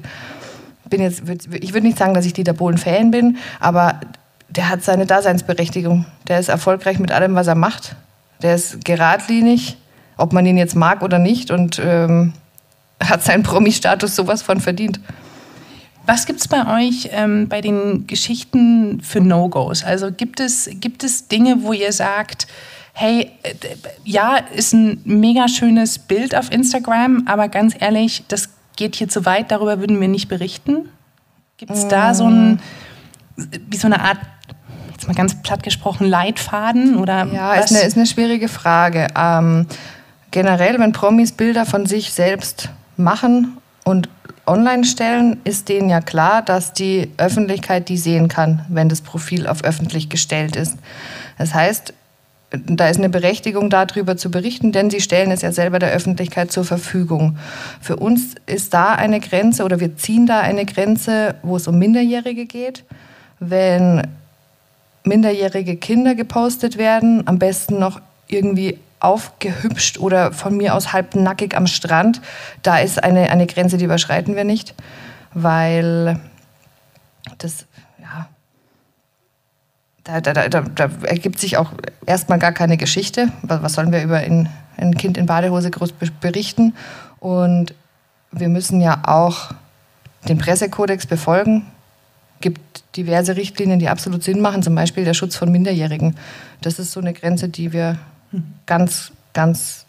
Ich würde nicht sagen, dass ich Dieter Bohlen-Fan bin, aber der hat seine Daseinsberechtigung. Der ist erfolgreich mit allem, was er macht. Der ist geradlinig, ob man ihn jetzt mag oder nicht und hat seinen Promi-Status sowas von verdient. Was gibt es bei euch bei den Geschichten für No-Gos? Also gibt es Dinge, wo ihr sagt, hey, ja, ist ein mega schönes Bild auf Instagram, aber ganz ehrlich, das geht hier zu weit, darüber würden wir nicht berichten? Gibt es da so eine Art, jetzt mal ganz platt gesprochen, Leitfaden? Oder ja, ist eine schwierige Frage. Generell, wenn Promis Bilder von sich selbst machen und online stellen, ist denen ja klar, dass die Öffentlichkeit die sehen kann, wenn das Profil auf öffentlich gestellt ist. Das heißt, da ist eine Berechtigung, darüber zu berichten, denn sie stellen es ja selber der Öffentlichkeit zur Verfügung. Für uns ist da eine Grenze oder wir ziehen da eine Grenze, wo es um Minderjährige geht. Wenn minderjährige Kinder gepostet werden, am besten noch irgendwie aufgehübscht oder von mir aus halbnackig am Strand, da ist eine Grenze, die überschreiten wir nicht, weil das... Da ergibt sich auch erstmal gar keine Geschichte. Was sollen wir über ein Kind in Badehose groß berichten? Und wir müssen ja auch den Pressekodex befolgen. Es gibt diverse Richtlinien, die absolut Sinn machen, zum Beispiel der Schutz von Minderjährigen. Das ist so eine Grenze, die wir ganz, ganz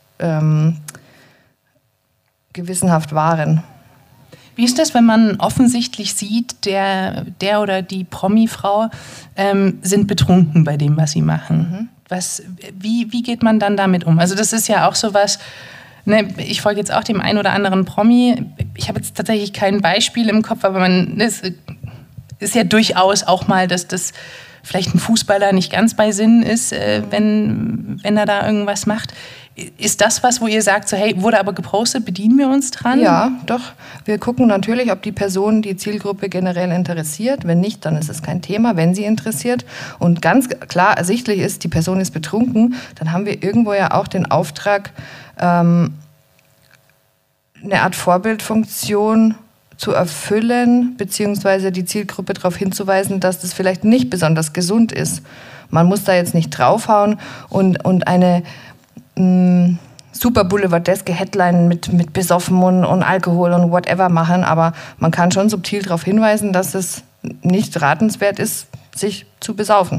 gewissenhaft wahren. Wie ist das, wenn man offensichtlich sieht, der oder die Promi-Frau sind betrunken bei dem, was sie machen? Wie geht man dann damit um? Also das ist ja auch sowas, ne, ich folge jetzt auch dem einen oder anderen Promi. Ich habe jetzt tatsächlich kein Beispiel im Kopf, aber es ist ja durchaus auch mal, dass das vielleicht ein Fußballer nicht ganz bei Sinn ist, wenn er da irgendwas macht. Ist das was, wo ihr sagt, so, hey, wurde aber gepostet, bedienen wir uns dran? Ja, doch. Wir gucken natürlich, ob die Person die Zielgruppe generell interessiert. Wenn nicht, dann ist es kein Thema, wenn sie interessiert. Und ganz klar ersichtlich ist, die Person ist betrunken, dann haben wir irgendwo ja auch den Auftrag, eine Art Vorbildfunktion zu erfüllen, beziehungsweise die Zielgruppe darauf hinzuweisen, dass das vielleicht nicht besonders gesund ist. Man muss da jetzt nicht draufhauen und eine super boulevardeske Headline mit besoffen und Alkohol und whatever machen, aber man kann schon subtil darauf hinweisen, dass es nicht ratenswert ist, sich zu besaufen.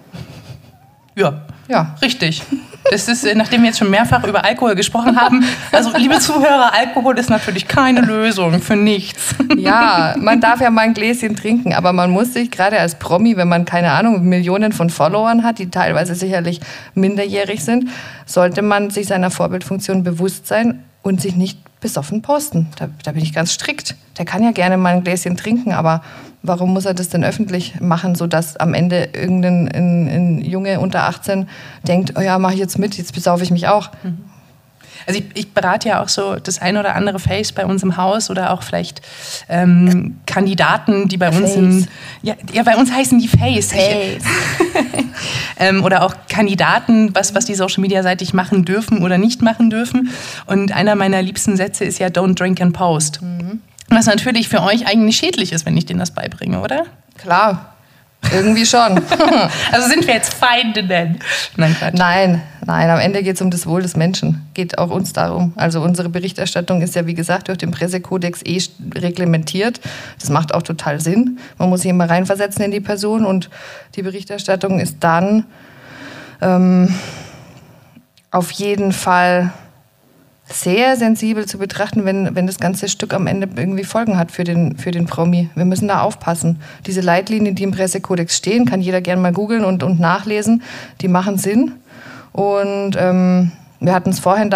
Ja, richtig. Das ist, nachdem wir jetzt schon mehrfach über Alkohol gesprochen haben, also liebe Zuhörer, Alkohol ist natürlich keine Lösung für nichts. Ja, man darf ja mal ein Gläschen trinken, aber man muss sich gerade als Promi, wenn man, keine Ahnung, Millionen von Followern hat, die teilweise sicherlich minderjährig sind, sollte man sich seiner Vorbildfunktion bewusst sein und sich nicht besoffen posten. Da bin ich ganz strikt. Der kann ja gerne mal ein Gläschen trinken, aber warum muss er das denn öffentlich machen, sodass am Ende irgendein Junge unter 18 denkt, oh ja, mach ich jetzt mit, jetzt besaufe ich mich auch. Also ich berate ja auch so das ein oder andere Face bei uns im Haus oder auch vielleicht Kandidaten, die bei uns sind. Ja, bei uns heißen die Face. Oder auch Kandidaten, was die Social-Media-seitig machen dürfen oder nicht machen dürfen. Und einer meiner liebsten Sätze ist ja Don't drink and post. Was natürlich für euch eigentlich schädlich ist, wenn ich denen das beibringe, oder? Klar, irgendwie schon. Also sind wir jetzt Feinde denn? Nein, Quatsch. Nein, am Ende geht es um das Wohl des Menschen. Geht auch uns darum. Also unsere Berichterstattung ist ja, wie gesagt, durch den Pressekodex reglementiert. Das macht auch total Sinn. Man muss sich immer reinversetzen in die Person und die Berichterstattung ist dann auf jeden Fall sehr sensibel zu betrachten, wenn das ganze Stück am Ende irgendwie Folgen hat für den Promi. Wir müssen da aufpassen. Diese Leitlinien, die im Pressekodex stehen, kann jeder gerne mal googeln und nachlesen, die machen Sinn. Und wir hatten es vorhin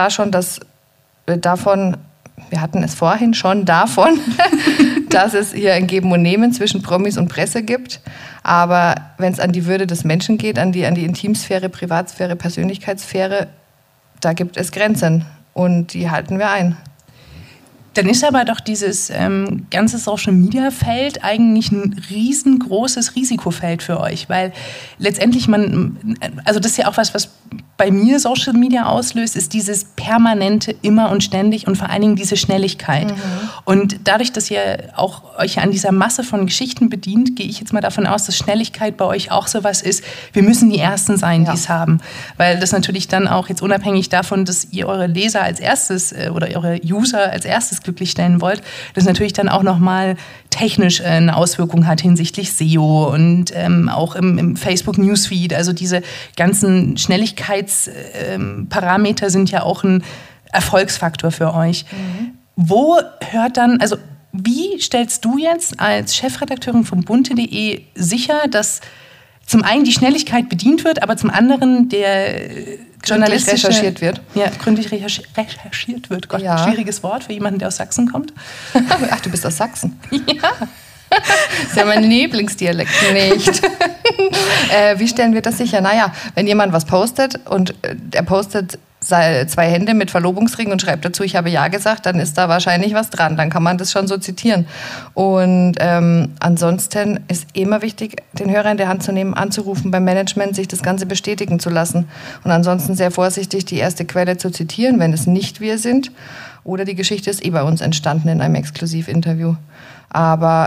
schon davon, dass es hier ein Geben und Nehmen zwischen Promis und Presse gibt. Aber wenn es an die Würde des Menschen geht, an die Intimsphäre, Privatsphäre, Persönlichkeitssphäre, da gibt es Grenzen und die halten wir ein. Dann ist aber doch dieses ganze Social-Media-Feld eigentlich ein riesengroßes Risikofeld für euch, weil letztendlich also das ist ja auch was bei mir Social Media auslöst, ist dieses permanente immer und ständig und vor allen Dingen diese Schnelligkeit. Mhm. Und dadurch, dass ihr auch euch an dieser Masse von Geschichten bedient, gehe ich jetzt mal davon aus, dass Schnelligkeit bei euch auch sowas ist. Wir müssen die Ersten sein, die es haben. Weil das natürlich dann auch jetzt unabhängig davon, dass ihr eure Leser als erstes oder eure User als erstes glücklich stellen wollt, das natürlich dann auch nochmal technisch eine Auswirkung hat hinsichtlich SEO und auch im Facebook-Newsfeed. Also diese ganzen Schnelligkeitsparameter sind ja auch ein Erfolgsfaktor für euch. Mhm. Wo hört dann, also wie stellst du jetzt als Chefredakteurin von bunte.de sicher, dass zum einen die Schnelligkeit bedient wird, aber zum anderen der gründlich recherchiert wird. Ja, gründlich recherchiert wird. Gott, ja. Schwieriges Wort für jemanden, der aus Sachsen kommt. Ach, du bist aus Sachsen? Ja. Das ist ja mein Lieblingsdialekt nicht. Wie stellen wir das sicher? Naja, wenn jemand was postet und er postet 2 Hände mit Verlobungsring und schreibt dazu, ich habe Ja gesagt, dann ist da wahrscheinlich was dran. Dann kann man das schon so zitieren. Und ansonsten ist immer wichtig, den Hörer in der Hand zu nehmen, anzurufen beim Management, sich das Ganze bestätigen zu lassen. Und ansonsten sehr vorsichtig die erste Quelle zu zitieren, wenn es nicht wir sind. Oder die Geschichte ist bei uns entstanden in einem Exklusivinterview. Aber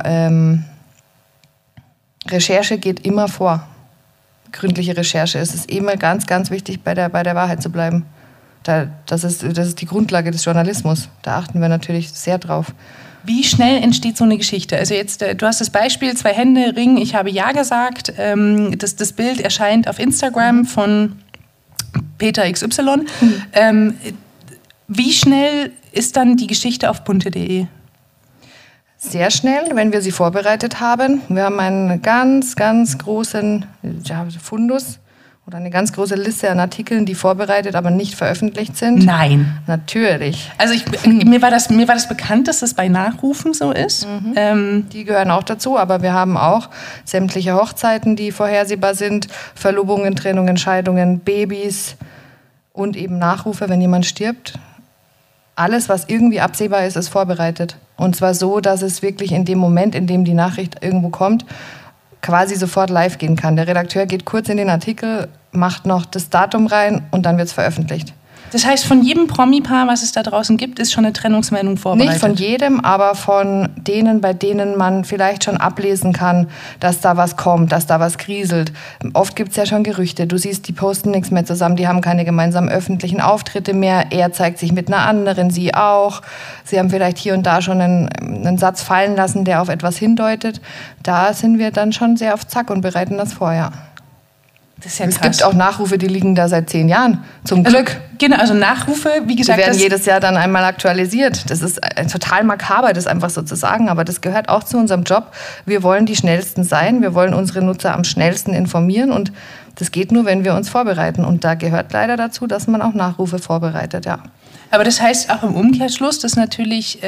Recherche geht immer vor. Gründliche Recherche. Es ist immer ganz, ganz wichtig, bei der Wahrheit zu bleiben. Das ist die Grundlage des Journalismus. Da achten wir natürlich sehr drauf. Wie schnell entsteht so eine Geschichte? Also jetzt, du hast das Beispiel, 2 Hände, Ring, ich habe Ja gesagt. Das Bild erscheint auf Instagram von Peter XY. Wie schnell ist dann die Geschichte auf bunte.de? Sehr schnell, wenn wir sie vorbereitet haben. Wir haben einen ganz, ganz großen Fundus oder eine ganz große Liste an Artikeln, die vorbereitet, aber nicht veröffentlicht sind. Nein. Natürlich. Also mir war das bekannt, dass das bei Nachrufen so ist. Mhm. Die gehören auch dazu, aber wir haben auch sämtliche Hochzeiten, die vorhersehbar sind, Verlobungen, Trennungen, Scheidungen, Babys und eben Nachrufe, wenn jemand stirbt. Alles, was irgendwie absehbar ist, ist vorbereitet. Und zwar so, dass es wirklich in dem Moment, in dem die Nachricht irgendwo kommt, quasi sofort live gehen kann. Der Redakteur geht kurz in den Artikel, macht noch das Datum rein und dann wird es veröffentlicht. Das heißt, von jedem Promi-Paar, was es da draußen gibt, ist schon eine Trennungsmeldung vorbereitet? Nicht von jedem, aber von denen, bei denen man vielleicht schon ablesen kann, dass da was kommt, dass da was kriselt. Oft gibt es ja schon Gerüchte. Du siehst, die posten nichts mehr zusammen, die haben keine gemeinsamen öffentlichen Auftritte mehr. Er zeigt sich mit einer anderen, sie auch. Sie haben vielleicht hier und da schon einen Satz fallen lassen, der auf etwas hindeutet. Da sind wir dann schon sehr auf Zack und bereiten das vor, ja. Das ist ja es gibt auch Nachrufe, die liegen da seit 10 Jahren, zum Glück. Genau, also Nachrufe, wie gesagt. Die werden jedes Jahr dann einmal aktualisiert. Das ist total makaber, das einfach so zu sagen, aber das gehört auch zu unserem Job. Wir wollen die Schnellsten sein, wir wollen unsere Nutzer am schnellsten informieren und das geht nur, wenn wir uns vorbereiten. Und da gehört leider dazu, dass man auch Nachrufe vorbereitet, ja. Aber das heißt auch im Umkehrschluss, dass natürlich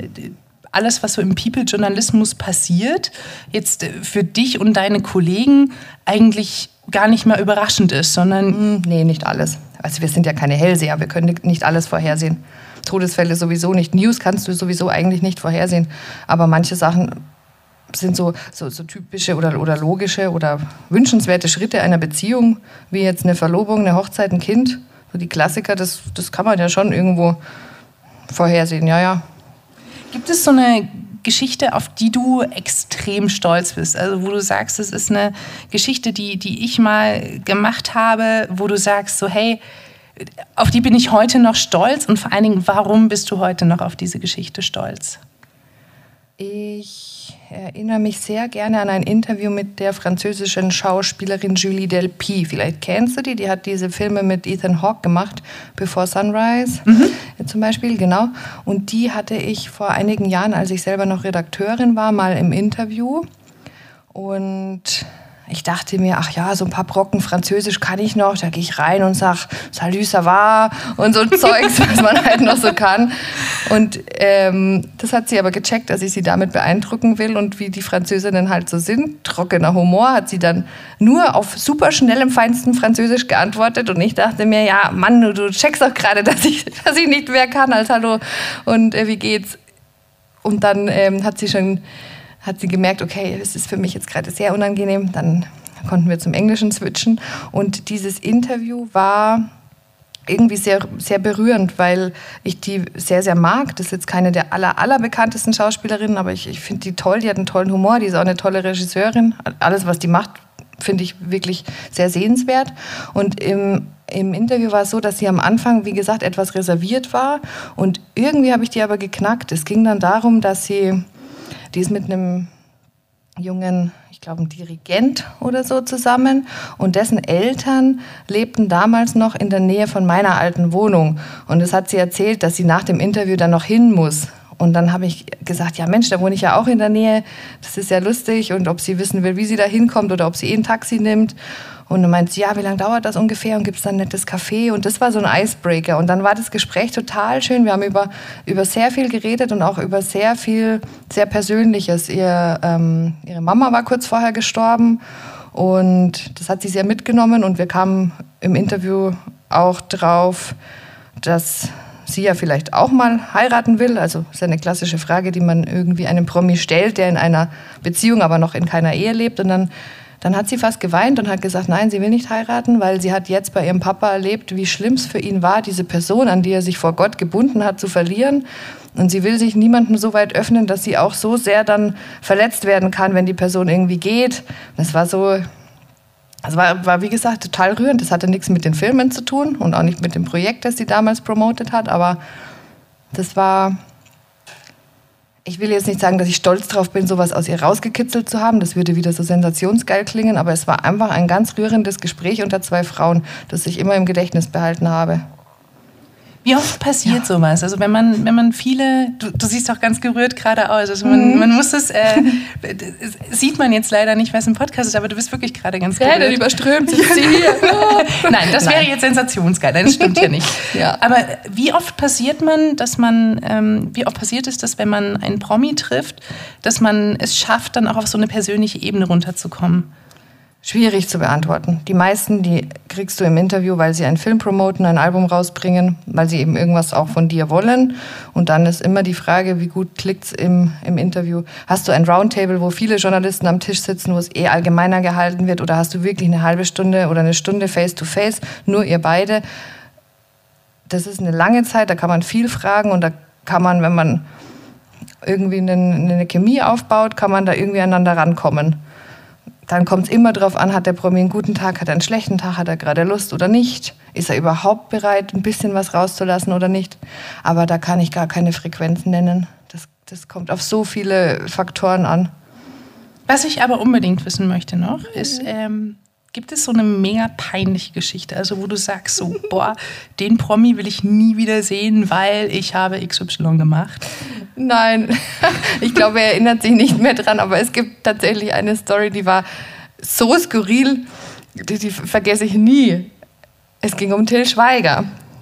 alles, was so im People-Journalismus passiert, jetzt für dich und deine Kollegen eigentlich gar nicht mehr überraschend ist, sondern... Nee, nicht alles. Also wir sind ja keine Hellseher, wir können nicht alles vorhersehen. Todesfälle sowieso nicht. News kannst du sowieso eigentlich nicht vorhersehen. Aber manche Sachen sind so typische oder logische oder wünschenswerte Schritte einer Beziehung, wie jetzt eine Verlobung, eine Hochzeit, ein Kind. So die Klassiker, das kann man ja schon irgendwo vorhersehen, ja. Gibt es so eine Geschichte, auf die du extrem stolz bist? Also wo du sagst, es ist eine Geschichte, die ich mal gemacht habe, wo du sagst, so hey, auf die bin ich heute noch stolz und vor allen Dingen, warum bist du heute noch auf diese Geschichte stolz? Ich erinnere mich sehr gerne an ein Interview mit der französischen Schauspielerin Julie Delpy. Vielleicht kennst du die, die hat diese Filme mit Ethan Hawke gemacht, Before Sunrise zum Beispiel, genau. Und die hatte ich vor einigen Jahren, als ich selber noch Redakteurin war, mal im Interview. Und ich dachte mir, ach ja, so ein paar Brocken Französisch kann ich noch. Da gehe ich rein und sage Salut, ça va und so Zeugs, was man halt noch so kann. Und das hat sie aber gecheckt, dass ich sie damit beeindrucken will. Und wie die Französinnen halt so sind, trockener Humor, hat sie dann nur auf super schnellem, feinsten Französisch geantwortet. Und ich dachte mir, ja, Mann, du checkst doch gerade, dass ich nicht mehr kann als Hallo und wie geht's? Und dann hat sie gemerkt, okay, es ist für mich jetzt gerade sehr unangenehm. Dann konnten wir zum Englischen switchen. Und dieses Interview war irgendwie sehr, sehr berührend, weil ich die sehr, sehr mag. Das ist jetzt keine der allerbekanntesten Schauspielerinnen, aber ich finde die toll. Die hat einen tollen Humor, die ist auch eine tolle Regisseurin. Alles, was die macht, finde ich wirklich sehr sehenswert. Und im Interview war es so, dass sie am Anfang, wie gesagt, etwas reserviert war. Und irgendwie habe ich die aber geknackt. Es ging dann darum, dass die ist mit einem jungen, ich glaube, ein Dirigent oder so zusammen und dessen Eltern lebten damals noch in der Nähe von meiner alten Wohnung. Und das hat sie erzählt, dass sie nach dem Interview dann noch hin muss. Und dann habe ich gesagt, ja Mensch, da wohne ich ja auch in der Nähe, das ist ja lustig. Und ob sie wissen will, wie sie da hinkommt oder ob sie ein Taxi nimmt. Und dann meint sie, ja, wie lange dauert das ungefähr? Und gibt es dann ein nettes Café? Und das war so ein Icebreaker. Und dann war das Gespräch total schön. Wir haben über sehr viel geredet und auch über sehr viel, sehr Persönliches. Ihre Mama war kurz vorher gestorben und das hat sie sehr mitgenommen. Und wir kamen im Interview auch drauf, dass sie ja vielleicht auch mal heiraten will. Also das ist eine klassische Frage, die man irgendwie einem Promi stellt, der in einer Beziehung, aber noch in keiner Ehe lebt. Und dann hat sie fast geweint und hat gesagt, nein, sie will nicht heiraten, weil sie hat jetzt bei ihrem Papa erlebt, wie schlimm es für ihn war, diese Person, an die er sich vor Gott gebunden hat, zu verlieren. Und sie will sich niemandem so weit öffnen, dass sie auch so sehr dann verletzt werden kann, wenn die Person irgendwie geht. Das war so, also war wie gesagt total rührend. Das hatte nichts mit den Filmen zu tun und auch nicht mit dem Projekt, das sie damals promotet hat, aber das war... Ich will jetzt nicht sagen, dass ich stolz drauf bin, sowas aus ihr rausgekitzelt zu haben. Das würde wieder so sensationsgeil klingen. Aber es war einfach ein ganz rührendes Gespräch unter zwei Frauen, das ich immer im Gedächtnis behalten habe. Wie oft passiert sowas? Also wenn man viele, du siehst auch ganz gerührt gerade aus, also man muss das, sieht man jetzt leider nicht, was im Podcast ist, aber du bist wirklich gerade ganz gerührt. Tränen überströmt sich hier. Nein, das wäre jetzt sensationsgeil, das stimmt ja nicht. Ja. Aber wie oft passiert wie oft passiert es, dass wenn man einen Promi trifft, dass man es schafft, dann auch auf so eine persönliche Ebene runterzukommen? Schwierig zu beantworten. Die meisten, die kriegst du im Interview, weil sie einen Film promoten, ein Album rausbringen, weil sie eben irgendwas auch von dir wollen. Und dann ist immer die Frage, wie gut klickt's im Interview. Hast du ein Roundtable, wo viele Journalisten am Tisch sitzen, wo es allgemeiner gehalten wird? Oder hast du wirklich eine halbe Stunde oder eine Stunde Face-to-Face, nur ihr beide? Das ist eine lange Zeit, da kann man viel fragen und da kann man, wenn man irgendwie eine Chemie aufbaut, kann man da irgendwie aneinander rankommen. Dann kommt es immer darauf an, hat der Promi einen guten Tag, hat er einen schlechten Tag, hat er gerade Lust oder nicht? Ist er überhaupt bereit, ein bisschen was rauszulassen oder nicht? Aber da kann ich gar keine Frequenz nennen. Das kommt auf so viele Faktoren an. Was ich aber unbedingt wissen möchte noch, ist, gibt es so eine mega peinliche Geschichte, also wo du sagst so, boah, den Promi will ich nie wieder sehen, weil ich habe XY gemacht? Nein, ich glaube, er erinnert sich nicht mehr dran, aber es gibt tatsächlich eine Story, die war so skurril, die vergesse ich nie. Es ging um Til Schweiger.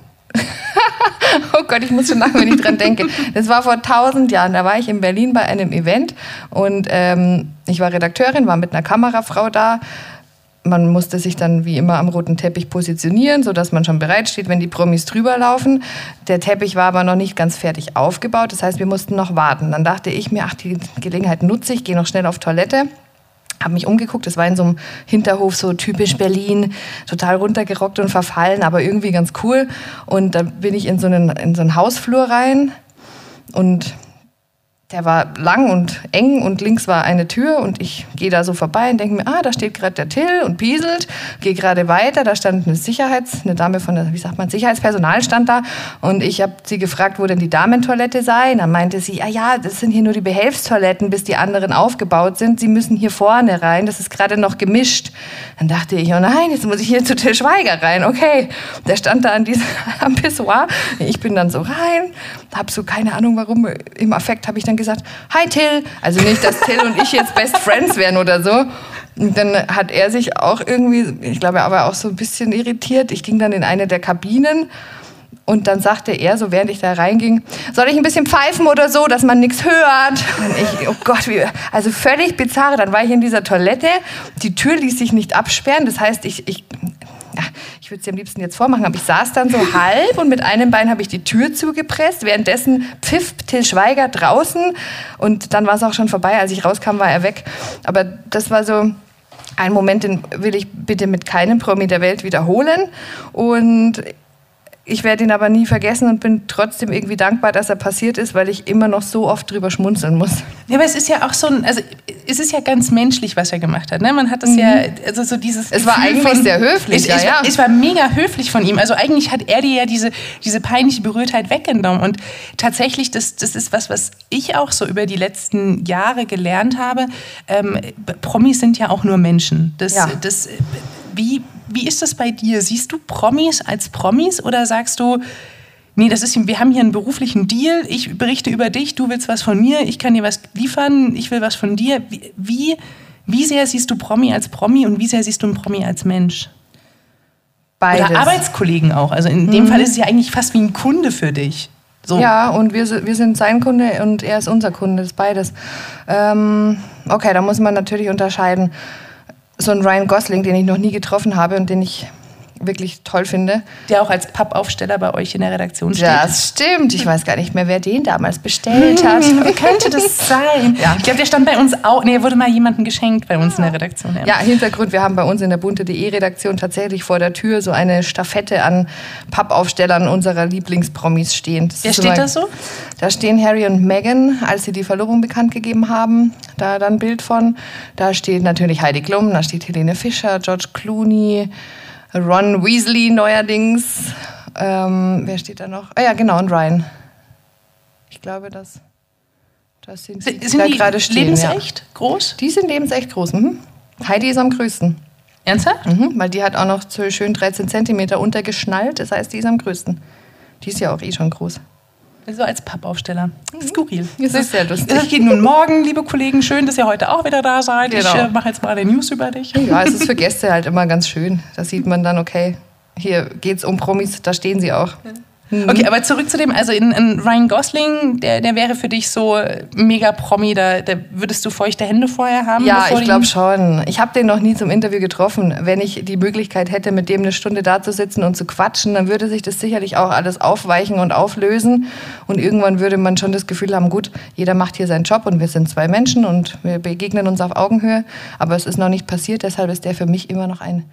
Oh Gott, ich muss schon lachen, wenn ich dran denke. Das war vor 1000 Jahren, da war ich in Berlin bei einem Event und ich war Redakteurin, war mit einer Kamerafrau da. Man musste sich dann wie immer am roten Teppich positionieren, sodass man schon bereitsteht, wenn die Promis drüber laufen. Der Teppich war aber noch nicht ganz fertig aufgebaut, das heißt, wir mussten noch warten. Dann dachte ich mir, ach, die Gelegenheit nutze ich, gehe noch schnell auf Toilette. Habe mich umgeguckt, das war in so einem Hinterhof, so typisch Berlin, total runtergerockt und verfallen, aber irgendwie ganz cool. Und da bin ich in so einen Hausflur rein und der war lang und eng und links war eine Tür und ich gehe da so vorbei und denke mir, da steht gerade der Till und pieselt, gehe gerade weiter, da stand eine Dame von der, Sicherheitspersonal stand da und ich habe sie gefragt, wo denn die Damentoilette sei. Und dann meinte sie, ja, das sind hier nur die Behelfstoiletten, bis die anderen aufgebaut sind, sie müssen hier vorne rein, das ist gerade noch gemischt. Dann dachte ich, oh nein, jetzt muss ich hier zu Till Schweiger rein, okay. Der stand da am Pissoir, ich bin dann so rein, habe so keine Ahnung warum, im Affekt habe ich dann gesagt, hi Till, also nicht, dass Till und ich jetzt Best Friends wären oder so. Und dann hat er sich auch irgendwie, ich glaube, er war auch so ein bisschen irritiert. Ich ging dann in eine der Kabinen und dann sagte er, so während ich da reinging, soll ich ein bisschen pfeifen oder so, dass man nichts hört? Und ich, oh Gott, also völlig bizarr. Dann war ich in dieser Toilette, die Tür ließ sich nicht absperren, das heißt, ich würde es dir am liebsten jetzt vormachen, aber ich saß dann so halb und mit einem Bein habe ich die Tür zugepresst. Währenddessen pfiff Till Schweiger draußen und dann war es auch schon vorbei. Als ich rauskam, war er weg. Aber das war so ein Moment, den will ich bitte mit keinem Promi der Welt wiederholen. Und ich werde ihn aber nie vergessen und bin trotzdem irgendwie dankbar, dass er passiert ist, weil ich immer noch so oft drüber schmunzeln muss. Ja, aber es ist ja auch so es ist ja ganz menschlich, was er gemacht hat. Ne? Man hat das ja, also so dieses Es war eigentlich sehr höflich, Es war mega höflich von ihm. Also eigentlich hat er dir ja diese peinliche Berührtheit weggenommen. Und tatsächlich, das ist was ich auch so über die letzten Jahre gelernt habe. Promis sind ja auch nur Menschen. Wie ist das bei dir? Siehst du Promis als Promis oder sagst du, nee, wir haben hier einen beruflichen Deal, ich berichte über dich, du willst was von mir, ich kann dir was liefern, ich will was von dir. Wie sehr siehst du Promi als Promi und wie sehr siehst du einen Promi als Mensch? Beides. Oder Arbeitskollegen auch. Also in dem Fall ist es ja eigentlich fast wie ein Kunde für dich. So. Ja, und wir sind sein Kunde und er ist unser Kunde, das ist beides. Okay, da muss man natürlich unterscheiden. So ein Ryan Gosling, den ich noch nie getroffen habe und den ich wirklich toll finde. Der auch als Pappaufsteller bei euch in der Redaktion steht. Das stimmt. Ich weiß gar nicht mehr, wer den damals bestellt hat. Wie könnte das sein? Ja. Ich glaube, der stand bei uns auch. Nee, er wurde mal jemandem geschenkt bei uns in der Redaktion. Ja, Hintergrund, wir haben bei uns in der bunte.de Redaktion tatsächlich vor der Tür so eine Staffette an Pappaufstellern unserer Lieblingspromis stehen. Wer steht da so? Da stehen Harry und Meghan, als sie die Verlobung bekannt gegeben haben. Da ein Bild von. Da steht natürlich Heidi Klum, da steht Helene Fischer, George Clooney, Ron Weasley neuerdings. Wer steht da noch? Ja, genau, und Ryan. Ich glaube, das sind die da gerade stehen. Lebensecht groß? Die sind lebensecht groß. Mhm. Heidi ist am größten. Ernsthaft? Mhm, weil die hat auch noch so schön 13 Zentimeter untergeschnallt. Das heißt, die ist am größten. Die ist ja auch schon groß. So als Pappaufsteller. Skurril. Das ist sehr lustig. Es geht nun morgen, liebe Kollegen. Schön, dass ihr heute auch wieder da seid. Genau. Ich mache jetzt mal eine News über dich. Ja, es ist für Gäste halt immer ganz schön. Da sieht man dann, okay, hier geht's um Promis, da stehen sie auch. Okay, aber zurück zu dem, also in Ryan Gosling, der wäre für dich so mega Promi, da würdest du feuchte Hände vorher haben? Ja, ich glaube schon. Ich habe den noch nie zum Interview getroffen. Wenn ich die Möglichkeit hätte, mit dem eine Stunde da zu sitzen und zu quatschen, dann würde sich das sicherlich auch alles aufweichen und auflösen. Und irgendwann würde man schon das Gefühl haben, gut, jeder macht hier seinen Job und wir sind zwei Menschen und wir begegnen uns auf Augenhöhe. Aber es ist noch nicht passiert, deshalb ist der für mich immer noch ein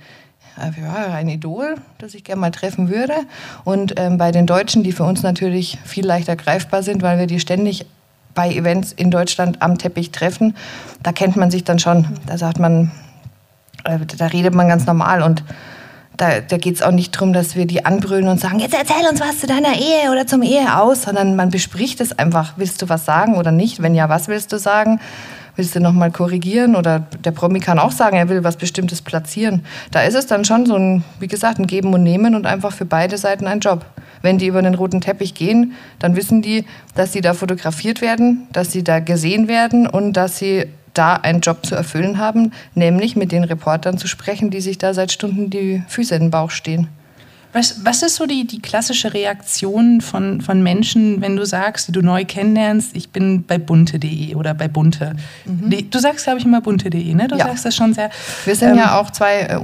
Idol, das ich gerne mal treffen würde. Und bei den Deutschen, die für uns natürlich viel leichter greifbar sind, weil wir die ständig bei Events in Deutschland am Teppich treffen, da kennt man sich dann schon. Da sagt man, da redet man ganz normal und da geht es auch nicht darum, dass wir die anbrüllen und sagen, jetzt erzähl uns was zu deiner Ehe oder zum Ehe aus, sondern man bespricht es einfach. Willst du was sagen oder nicht? Wenn ja, was willst du sagen? Willst du nochmal korrigieren? Oder der Promi kann auch sagen, er will was Bestimmtes platzieren. Da ist es dann schon so ein, wie gesagt, ein Geben und Nehmen und einfach für beide Seiten ein Job. Wenn die über den roten Teppich gehen, dann wissen die, dass sie da fotografiert werden, dass sie da gesehen werden und dass sie da einen Job zu erfüllen haben, nämlich mit den Reportern zu sprechen, die sich da seit Stunden die Füße in den Bauch stehen. Was ist so die klassische Reaktion von Menschen, wenn du sagst, die du neu kennenlernst, ich bin bei bunte.de oder bei Bunte? Du sagst, glaube ich, immer bunte.de, ne? Du sagst das schon sehr... Wir sind ja auch zwei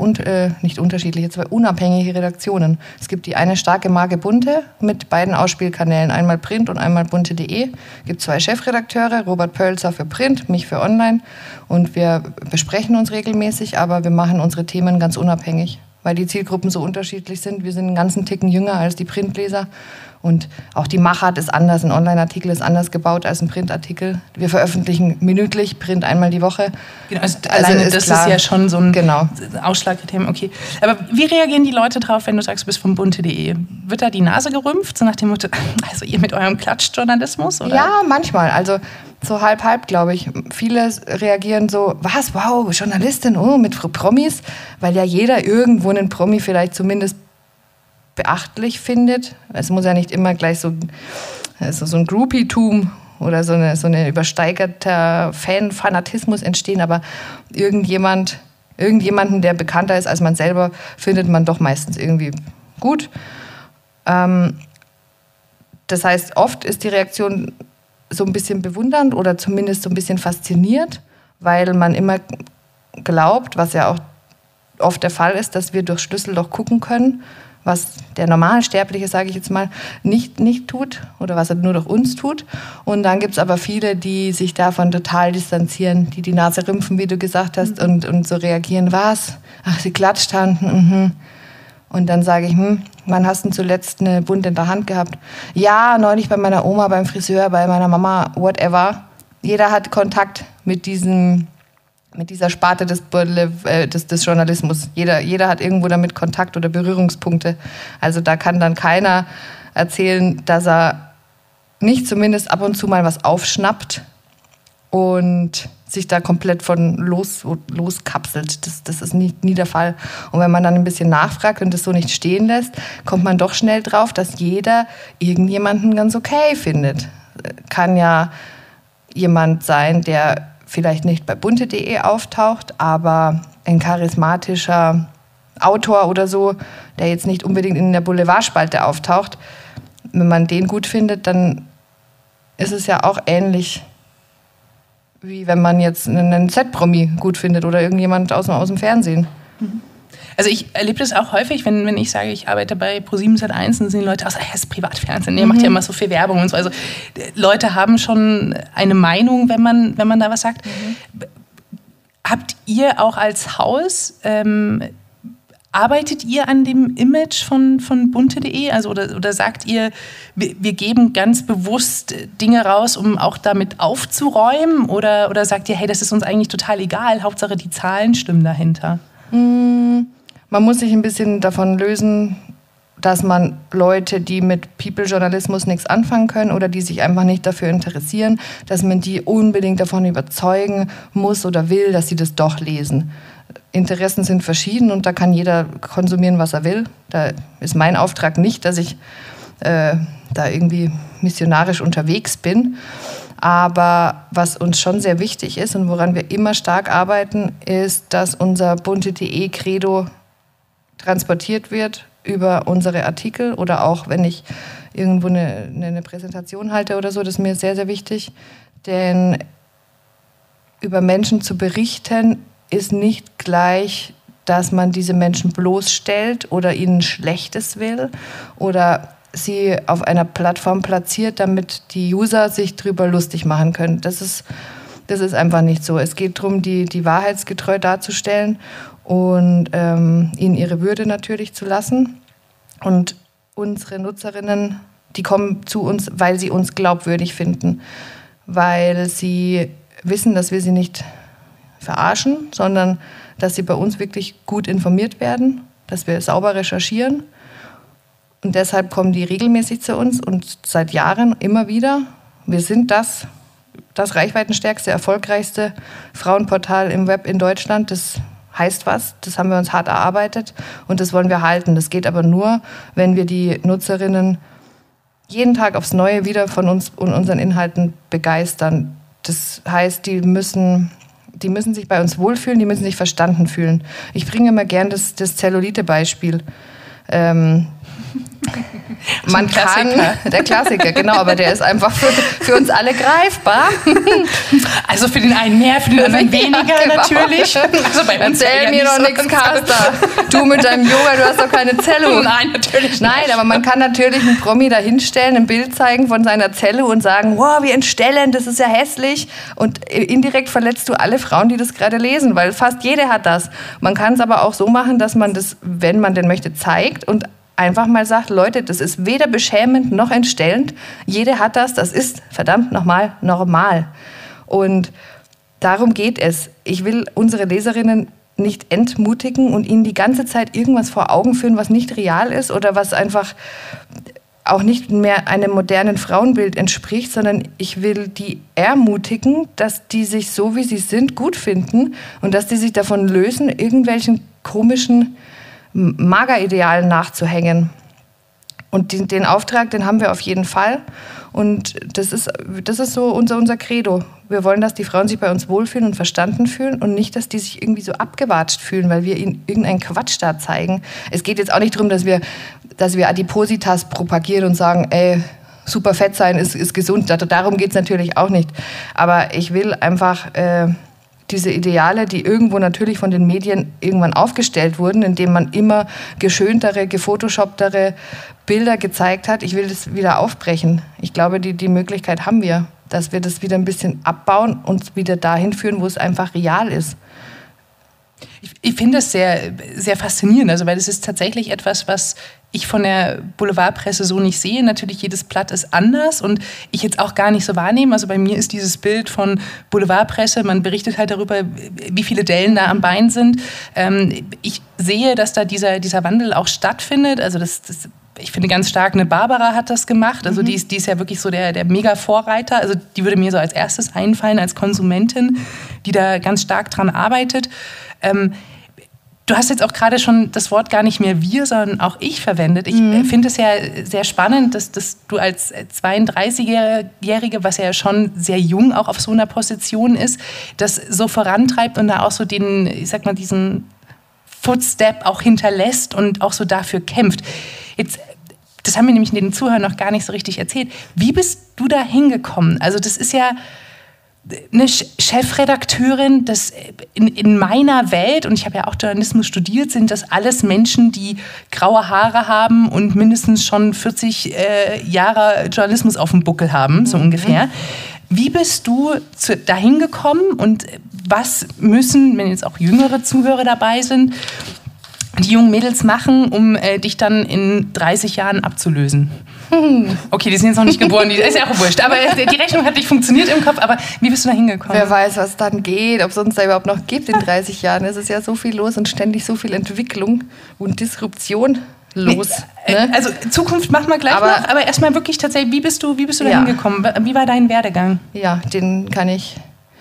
unabhängige Redaktionen. Es gibt die eine starke Marke Bunte mit beiden Ausspielkanälen, einmal Print und einmal bunte.de. Es gibt zwei Chefredakteure, Robert Pölzer für Print, mich für Online. Und wir besprechen uns regelmäßig, aber wir machen unsere Themen ganz unabhängig. weil die Zielgruppen so unterschiedlich sind. Wir sind einen ganzen Ticken jünger als die Printleser. Und auch die Machart ist anders. Ein Online-Artikel ist anders gebaut als ein Printartikel. Wir veröffentlichen minütlich, Print einmal die Woche. Genau, also alleine ist das klar. Ist ja schon so ein Ausschlagkriterium. Okay. Aber wie reagieren die Leute drauf, wenn du sagst, du bist vom bunte.de? Wird da die Nase gerümpft, so nach dem Motto, also ihr mit eurem Klatschjournalismus? Oder? Ja, manchmal. Also so halb, glaube ich. Viele reagieren so, was, wow, Journalistin, mit Promis? Weil ja jeder irgendwo einen Promi vielleicht zumindest beachtlich findet. Es muss ja nicht immer gleich so ein Groupie-Tum oder so eine übersteigerter Fan-Fanatismus entstehen, aber irgendjemanden, der bekannter ist als man selber, findet man doch meistens irgendwie gut. Das heißt, oft ist die Reaktion so ein bisschen bewundernd oder zumindest so ein bisschen fasziniert, weil man immer glaubt, was ja auch oft der Fall ist, dass wir durch Schlüsselloch gucken können, was der Normalsterbliche, sage ich jetzt mal, nicht tut oder was er nur durch uns tut. Und dann gibt es aber viele, die sich davon total distanzieren, die Nase rümpfen, wie du gesagt hast, und so reagieren, was? Ach, sie klatscht Hand. Und dann sage ich, wann hast du zuletzt eine Bund in der Hand gehabt? Ja, neulich bei meiner Oma, beim Friseur, bei meiner Mama, whatever. Jeder hat Kontakt mit dieser Sparte des Journalismus. Jeder hat irgendwo damit Kontakt oder Berührungspunkte. Also da kann dann keiner erzählen, dass er nicht zumindest ab und zu mal was aufschnappt und sich da komplett von loskapselt. Das ist nie der Fall. Und wenn man dann ein bisschen nachfragt und das so nicht stehen lässt, kommt man doch schnell drauf, dass jeder irgendjemanden ganz okay findet. Kann ja jemand sein, der vielleicht nicht bei bunte.de auftaucht, aber ein charismatischer Autor oder so, der jetzt nicht unbedingt in der Boulevardspalte auftaucht. Wenn man den gut findet, dann ist es ja auch ähnlich, wie wenn man jetzt einen Z-Promi gut findet oder irgendjemand aus dem Fernsehen. Also ich erlebe das auch häufig, wenn ich sage, ich arbeite bei ProSiebenSat.1, dann sind die Leute, das ist Privatfernsehen, der macht ja immer so viel Werbung und so. Also Leute haben schon eine Meinung, wenn man da was sagt. Habt ihr auch als Haus, arbeitet ihr an dem Image von bunte.de? Also oder sagt ihr, wir geben ganz bewusst Dinge raus, um auch damit aufzuräumen? Oder sagt ihr, hey, das ist uns eigentlich total egal, Hauptsache die Zahlen stimmen dahinter? Man muss sich ein bisschen davon lösen, dass man Leute, die mit People-Journalismus nichts anfangen können oder die sich einfach nicht dafür interessieren, dass man die unbedingt davon überzeugen muss oder will, dass sie das doch lesen. Interessen sind verschieden und da kann jeder konsumieren, was er will. Da ist mein Auftrag nicht, dass ich da irgendwie missionarisch unterwegs bin. Aber was uns schon sehr wichtig ist und woran wir immer stark arbeiten, ist, dass unser bunte.de Credo transportiert wird über unsere Artikel oder auch, wenn ich irgendwo eine Präsentation halte oder so, das ist mir sehr, sehr wichtig. Denn über Menschen zu berichten ist nicht gleich, dass man diese Menschen bloßstellt oder ihnen Schlechtes will oder sie auf einer Plattform platziert, damit die User sich drüber lustig machen können. Das ist einfach nicht so. Es geht darum, die wahrheitsgetreu darzustellen und ihnen ihre Würde natürlich zu lassen. Und unsere Nutzerinnen, die kommen zu uns, weil sie uns glaubwürdig finden, weil sie wissen, dass wir sie nicht verarschen, sondern dass sie bei uns wirklich gut informiert werden, dass wir sauber recherchieren. Und deshalb kommen die regelmäßig zu uns und seit Jahren immer wieder. Wir sind das reichweitenstärkste, erfolgreichste Frauenportal im Web in Deutschland. Das heißt was, das haben wir uns hart erarbeitet und das wollen wir halten. Das geht aber nur, wenn wir die Nutzerinnen jeden Tag aufs Neue wieder von uns und unseren Inhalten begeistern. Das heißt, die müssen sich bei uns wohlfühlen, die müssen sich verstanden fühlen. Ich bringe immer gern das Zellulite-Beispiel. Man kann, der Klassiker, genau, aber der ist einfach für uns alle greifbar. Also für den einen mehr, für den anderen weniger genau. Natürlich. Also bei uns erzähl mir doch nichts, Carsta. Du mit deinem Yoga, du hast doch keine Zello. Nein, natürlich nicht. Nein, aber man kann natürlich einen Promi da hinstellen, ein Bild zeigen von seiner Zello und sagen, wow, wie entstellend, das ist ja hässlich. Und indirekt verletzt du alle Frauen, die das gerade lesen, weil fast jede hat das. Man kann es aber auch so machen, dass man das, wenn man denn möchte, zeigt und einfach mal sagt, Leute, das ist weder beschämend noch entstellend. Jede hat das, das ist verdammt nochmal normal. Und darum geht es. Ich will unsere Leserinnen nicht entmutigen und ihnen die ganze Zeit irgendwas vor Augen führen, was nicht real ist oder was einfach auch nicht mehr einem modernen Frauenbild entspricht, sondern ich will die ermutigen, dass die sich so, wie sie sind, gut finden und dass die sich davon lösen, irgendwelchen komischen Mageridealen nachzuhängen. Und den Auftrag, den haben wir auf jeden Fall. Und das ist so unser Credo. Wir wollen, dass die Frauen sich bei uns wohlfühlen und verstanden fühlen und nicht, dass die sich irgendwie so abgewatscht fühlen, weil wir ihnen irgendeinen Quatsch da zeigen. Es geht jetzt auch nicht darum, dass wir Adipositas propagieren und sagen, ey, super fett sein ist gesund. Darum geht es natürlich auch nicht. Aber ich will einfach diese Ideale, die irgendwo natürlich von den Medien irgendwann aufgestellt wurden, indem man immer geschöntere, gefotoshopptere Bilder gezeigt hat. Ich will das wieder aufbrechen. Ich glaube, die Möglichkeit haben wir, dass wir das wieder ein bisschen abbauen und wieder dahin führen, wo es einfach real ist. Ich finde das sehr, sehr faszinierend, also, weil das ist tatsächlich etwas, was ich von der Boulevardpresse so nicht sehe. Natürlich, jedes Blatt ist anders und ich jetzt auch gar nicht so wahrnehme. Also bei mir ist dieses Bild von Boulevardpresse, man berichtet halt darüber, wie viele Dellen da am Bein sind. Ich sehe, dass da dieser Wandel auch stattfindet. Also ich finde ganz stark, eine Barbara hat das gemacht. Also die ist ja wirklich so der Mega-Vorreiter. Also die würde mir so als erstes einfallen, als Konsumentin, die da ganz stark dran arbeitet. Du hast jetzt auch gerade schon das Wort gar nicht mehr wir, sondern auch ich verwendet. Ich finde es ja sehr spannend, dass du als 32-Jährige, was ja schon sehr jung auch auf so einer Position ist, das so vorantreibt und da auch so diesen Footstep auch hinterlässt und auch so dafür kämpft. Jetzt, das haben wir nämlich den Zuhörern noch gar nicht so richtig erzählt. Wie bist du da hingekommen? Also das ist ja eine Chefredakteurin, das in meiner Welt, und ich habe ja auch Journalismus studiert, sind das alles Menschen, die graue Haare haben und mindestens schon 40 Jahre Journalismus auf dem Buckel haben, so ungefähr. Wie bist du dahin gekommen und was müssen, wenn jetzt auch jüngere Zuhörer dabei sind, die jungen Mädels machen, um dich dann in 30 Jahren abzulösen? Okay, die sind jetzt noch nicht geboren, ist ja auch wurscht. Aber die Rechnung hat nicht funktioniert im Kopf. Aber wie bist du da hingekommen? Wer weiß, was dann geht, ob es uns da überhaupt noch gibt in 30 Jahren. Es ist ja so viel los und ständig so viel Entwicklung und Disruption los. Ne? Also Zukunft machen wir gleich noch. Aber erstmal wirklich tatsächlich, wie bist du da hingekommen? Wie war dein Werdegang? Ja, den kann ich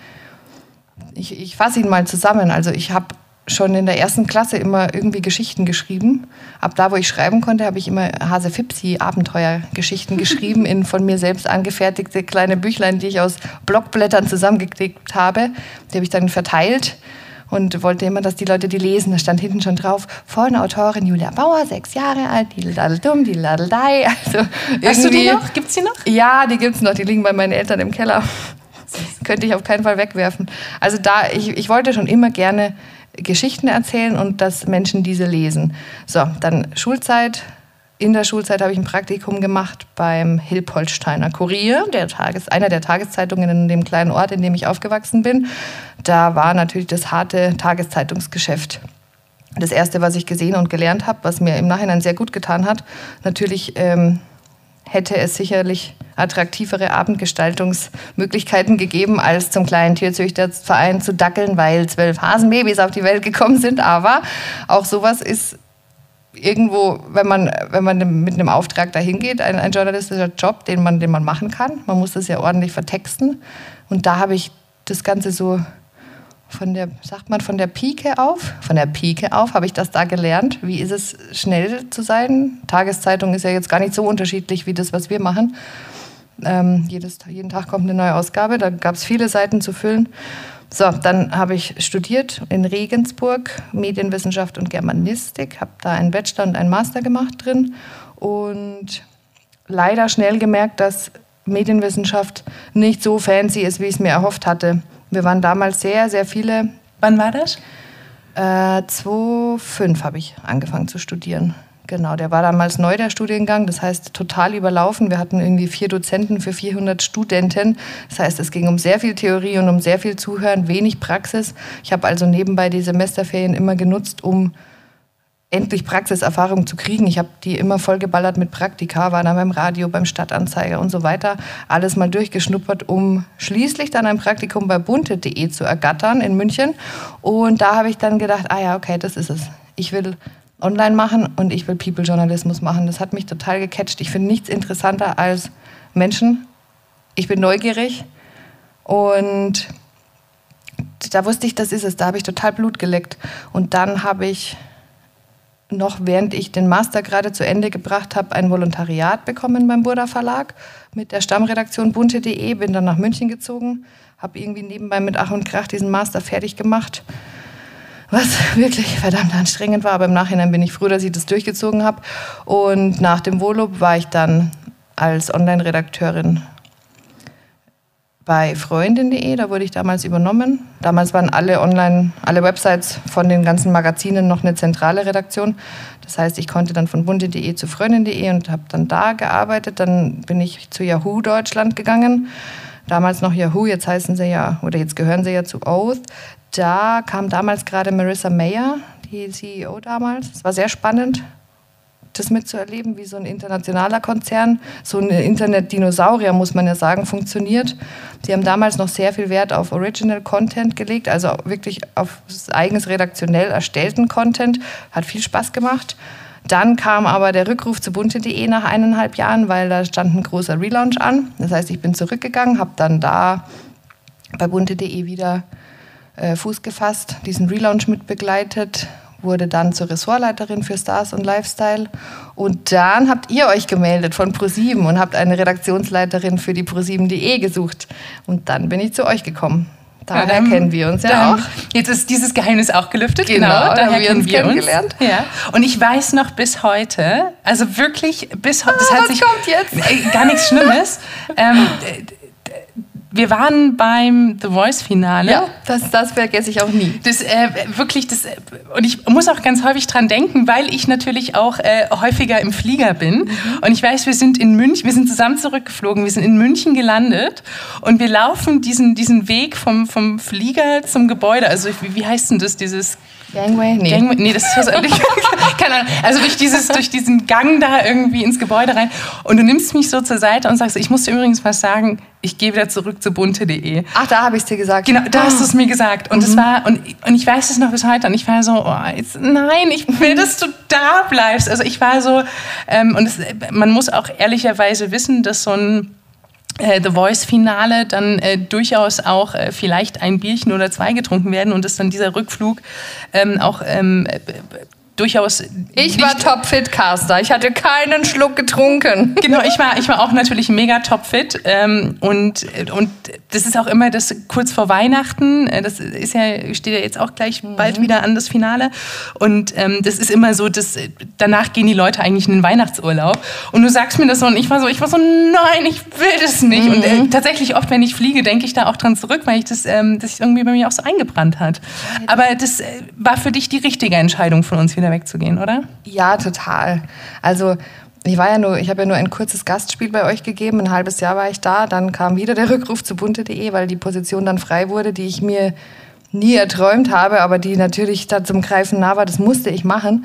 fasse ihn mal zusammen. Also ich habe schon in der 1. Klasse immer irgendwie Geschichten geschrieben. Ab da, wo ich schreiben konnte, habe ich immer Hase-Fipsi-Abenteuergeschichten geschrieben in von mir selbst angefertigte kleine Büchlein, die ich aus Blockblättern zusammengeklebt habe. Die habe ich dann verteilt und wollte immer, dass die Leute die lesen. Da stand hinten schon drauf, von Autorin Julia Bauer, 6 Jahre alt, diddle-daddle-dumm, diddle-daddle-dei. Also hast du die noch? Gibt's die noch? Ja, die gibt's noch. Die liegen bei meinen Eltern im Keller. Das könnte ich auf keinen Fall wegwerfen. Also ich wollte schon immer gerne Geschichten erzählen und dass Menschen diese lesen. So, dann Schulzeit. In der Schulzeit habe ich ein Praktikum gemacht beim Hilpoltsteiner Kurier, einer der Tageszeitungen in dem kleinen Ort, in dem ich aufgewachsen bin. Da war natürlich das harte Tageszeitungsgeschäft. Das Erste, was ich gesehen und gelernt habe, was mir im Nachhinein sehr gut getan hat, natürlich hätte es sicherlich attraktivere Abendgestaltungsmöglichkeiten gegeben, als zum kleinen Tierzüchterverein zu dackeln, weil 12 Hasenbabys auf die Welt gekommen sind. Aber auch sowas ist irgendwo, wenn man mit einem Auftrag dahin geht, ein journalistischer Job, den man machen kann. Man muss das ja ordentlich vertexten. Und da habe ich das Ganze so von der Pike auf habe ich das da gelernt. Wie ist es, schnell zu sein? Tageszeitung ist ja jetzt gar nicht so unterschiedlich wie das, was wir machen. Jeden Tag kommt eine neue Ausgabe, da gab es viele Seiten zu füllen. So, dann habe ich studiert in Regensburg, Medienwissenschaft und Germanistik, habe da einen Bachelor und einen Master gemacht drin und leider schnell gemerkt, dass Medienwissenschaft nicht so fancy ist, wie ich es mir erhofft hatte. Wir waren damals sehr, sehr viele. Wann war das? 2005 habe ich angefangen zu studieren. Genau, der war damals neu, der Studiengang, das heißt total überlaufen. Wir hatten irgendwie 4 Dozenten für 400 Studenten. Das heißt, es ging um sehr viel Theorie und um sehr viel Zuhören, wenig Praxis. Ich habe also nebenbei die Semesterferien immer genutzt, um endlich Praxiserfahrung zu kriegen. Ich habe die immer vollgeballert mit Praktika, war dann beim Radio, beim Stadtanzeiger und so weiter. Alles mal durchgeschnuppert, um schließlich dann ein Praktikum bei bunte.de zu ergattern in München. Und da habe ich dann gedacht, ah ja, okay, das ist es. Ich will online machen und ich will People-Journalismus machen. Das hat mich total gecatcht. Ich finde nichts interessanter als Menschen. Ich bin neugierig und da wusste ich, das ist es. Da habe ich total Blut geleckt. Und dann habe ich noch, während ich den Master gerade zu Ende gebracht habe, ein Volontariat bekommen beim Burda Verlag mit der Stammredaktion bunte.de. Bin dann nach München gezogen, habe irgendwie nebenbei mit Ach und Krach diesen Master fertig gemacht, was wirklich verdammt anstrengend war. Aber im Nachhinein bin ich froh, dass ich das durchgezogen habe. Und nach dem Volob war ich dann als Online-Redakteurin bei Freundin.de, da wurde ich damals übernommen. Damals waren alle Websites von den ganzen Magazinen noch eine zentrale Redaktion. Das heißt, ich konnte dann von bunte.de zu Freundin.de und habe dann da gearbeitet. Dann bin ich zu Yahoo Deutschland gegangen. Damals noch Yahoo, jetzt heißen sie ja, oder jetzt gehören sie ja zu Oath. Da kam damals gerade Marissa Mayer, die CEO damals. Es war sehr spannend, das mitzuerleben, wie so ein internationaler Konzern, so ein Internet-Dinosaurier, muss man ja sagen, funktioniert. Die haben damals noch sehr viel Wert auf Original Content gelegt, also wirklich auf eigens redaktionell erstellten Content. Hat viel Spaß gemacht. Dann kam aber der Rückruf zu bunte.de nach 1,5 Jahren, weil da stand ein großer Relaunch an. Das heißt, ich bin zurückgegangen, habe dann da bei bunte.de wieder Fuß gefasst, diesen Relaunch mitbegleitet, wurde dann zur Ressortleiterin für Stars und Lifestyle. Und dann habt ihr euch gemeldet von ProSieben und habt eine Redaktionsleiterin für die ProSieben.de gesucht. Und dann bin ich zu euch gekommen. Daher kennen wir uns ja auch. Jetzt ist dieses Geheimnis auch gelüftet. Genau, daher haben wir uns kennengelernt. Ja. Und ich weiß noch bis heute, also wirklich bis heute, das was kommt jetzt? Gar nichts Schlimmes. Wir waren beim The Voice-Finale. Ja, das vergesse ich auch nie. Und ich muss auch ganz häufig dran denken, weil ich natürlich auch häufiger im Flieger bin. Mhm. Und ich weiß, wir sind in München, wir sind zusammen zurückgeflogen, wir sind in München gelandet und wir laufen diesen Weg vom Flieger zum Gebäude. Also wie heißt denn das, dieses Gangway? Nee, das ist keine Ahnung. Also durch diesen Gang da irgendwie ins Gebäude rein. Und du nimmst mich so zur Seite und sagst, ich muss dir übrigens was sagen, ich gehe wieder zurück zu bunte.de. Ach, da habe ich es dir gesagt. Genau, da hast du es mir gesagt. Und, und ich weiß es noch bis heute. Und ich war so, nein, ich will, dass du da bleibst. Also ich war so, man muss auch ehrlicherweise wissen, dass so ein The Voice-Finale dann durchaus auch vielleicht ein Bierchen oder 2 getrunken werden und dass dann dieser Rückflug auch durchaus... Ich war topfit, Caster. Ich hatte keinen Schluck getrunken. Genau, ich war auch natürlich mega topfit. Und das ist auch immer das kurz vor Weihnachten. Das steht ja jetzt auch gleich bald wieder an, das Finale. Und das ist immer so, danach gehen die Leute eigentlich in den Weihnachtsurlaub. Und du sagst mir das so und ich war so, nein, ich will das nicht. Und tatsächlich oft, wenn ich fliege, denke ich da auch dran zurück, weil das irgendwie bei mir auch so eingebrannt hat. Aber das war für dich die richtige Entscheidung, von uns wieder wegzugehen, oder? Ja, total. Also ich habe ja nur ein kurzes Gastspiel bei euch gegeben, ein halbes Jahr war ich da, dann kam wieder der Rückruf zu bunte.de, weil die Position dann frei wurde, die ich mir nie erträumt habe, aber die natürlich da zum Greifen nah war, das musste ich machen.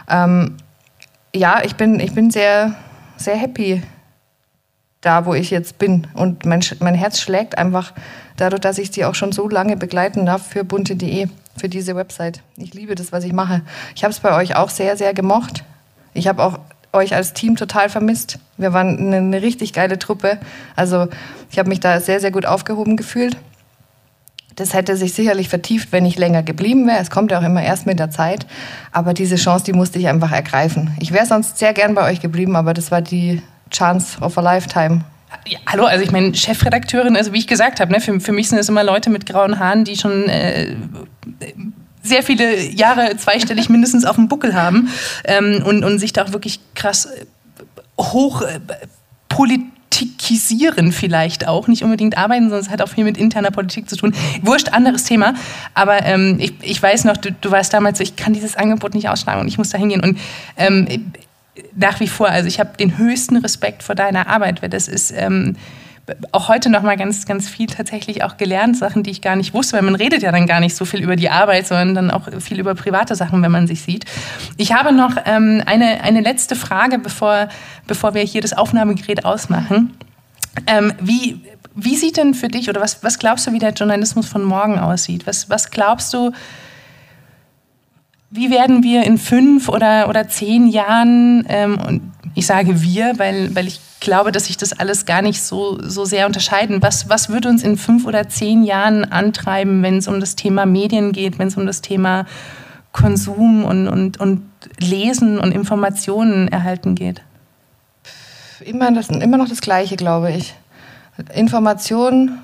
Ich bin sehr, sehr happy da, wo ich jetzt bin und mein Herz schlägt einfach dadurch, dass ich die auch schon so lange begleiten darf für bunte.de. Für diese Website. Ich liebe das, was ich mache. Ich habe es bei euch auch sehr, sehr gemocht. Ich habe auch euch als Team total vermisst. Wir waren eine richtig geile Truppe. Also ich habe mich da sehr, sehr gut aufgehoben gefühlt. Das hätte sich sicherlich vertieft, wenn ich länger geblieben wäre. Es kommt ja auch immer erst mit der Zeit. Aber diese Chance, die musste ich einfach ergreifen. Ich wäre sonst sehr gern bei euch geblieben, aber das war die Chance of a lifetime. Ja, hallo, also ich meine, Chefredakteurin, also wie ich gesagt habe, ne, für mich sind es immer Leute mit grauen Haaren, die schon sehr viele Jahre zweistellig mindestens auf dem Buckel haben und sich da auch wirklich krass hoch politikisieren vielleicht auch, nicht unbedingt arbeiten, sondern es hat auch viel mit interner Politik zu tun. Wurscht, anderes Thema, aber ich weiß noch, du warst damals so, ich kann dieses Angebot nicht ausschlagen und ich muss da hingehen und nach wie vor, also ich habe den höchsten Respekt vor deiner Arbeit, weil das ist auch heute noch mal ganz, ganz viel tatsächlich auch gelernt, Sachen, die ich gar nicht wusste, weil man redet ja dann gar nicht so viel über die Arbeit, sondern dann auch viel über private Sachen, wenn man sich sieht. Ich habe noch eine letzte Frage, bevor wir hier das Aufnahmegerät ausmachen. Wie sieht denn für dich, oder was glaubst du, wie der Journalismus von morgen aussieht? Was glaubst du, wie werden wir in 5 oder 10 Jahren, und ich sage wir, weil ich glaube, dass sich das alles gar nicht so sehr unterscheiden. Was wird uns in 5 oder 10 Jahren antreiben, wenn es um das Thema Medien geht, wenn es um das Thema Konsum und Lesen und Informationen erhalten geht? Immer noch das Gleiche, glaube ich. Information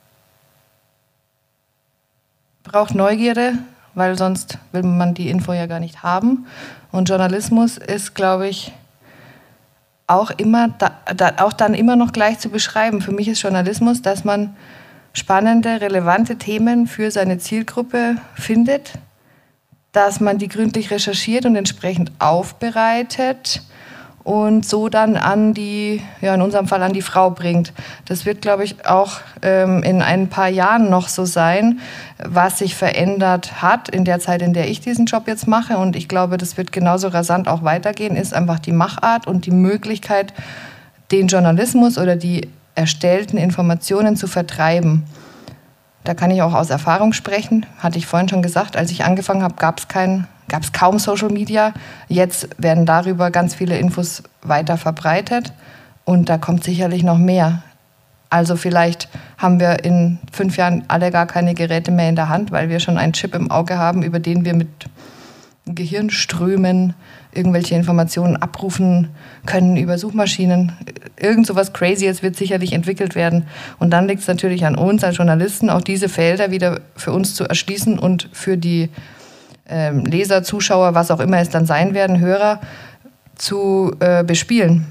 braucht Neugierde, weil sonst will man die Info ja gar nicht haben. Und Journalismus ist, glaube ich, auch dann immer noch gleich zu beschreiben. Für mich ist Journalismus, dass man spannende, relevante Themen für seine Zielgruppe findet, dass man die gründlich recherchiert und entsprechend aufbereitet und so dann in unserem Fall an die Frau bringt. Das wird, glaube ich, auch in ein paar Jahren noch so sein, was sich verändert hat in der Zeit, in der ich diesen Job jetzt mache. Und ich glaube, das wird genauso rasant auch weitergehen, ist einfach die Machart und die Möglichkeit, den Journalismus oder die erstellten Informationen zu vertreiben. Da kann ich auch aus Erfahrung sprechen. Hatte ich vorhin schon gesagt, als ich angefangen habe, gab es kaum Social Media. Jetzt werden darüber ganz viele Infos weiter verbreitet und da kommt sicherlich noch mehr. Also vielleicht haben wir in 5 Jahren alle gar keine Geräte mehr in der Hand, weil wir schon einen Chip im Auge haben, über den wir mit Gehirnströmen irgendwelche Informationen abrufen können über Suchmaschinen. Irgend so was Crazyes wird sicherlich entwickelt werden. Und dann liegt es natürlich an uns als Journalisten, auch diese Felder wieder für uns zu erschließen und für die Leser, Zuschauer, was auch immer es dann sein werden, Hörer, zu bespielen.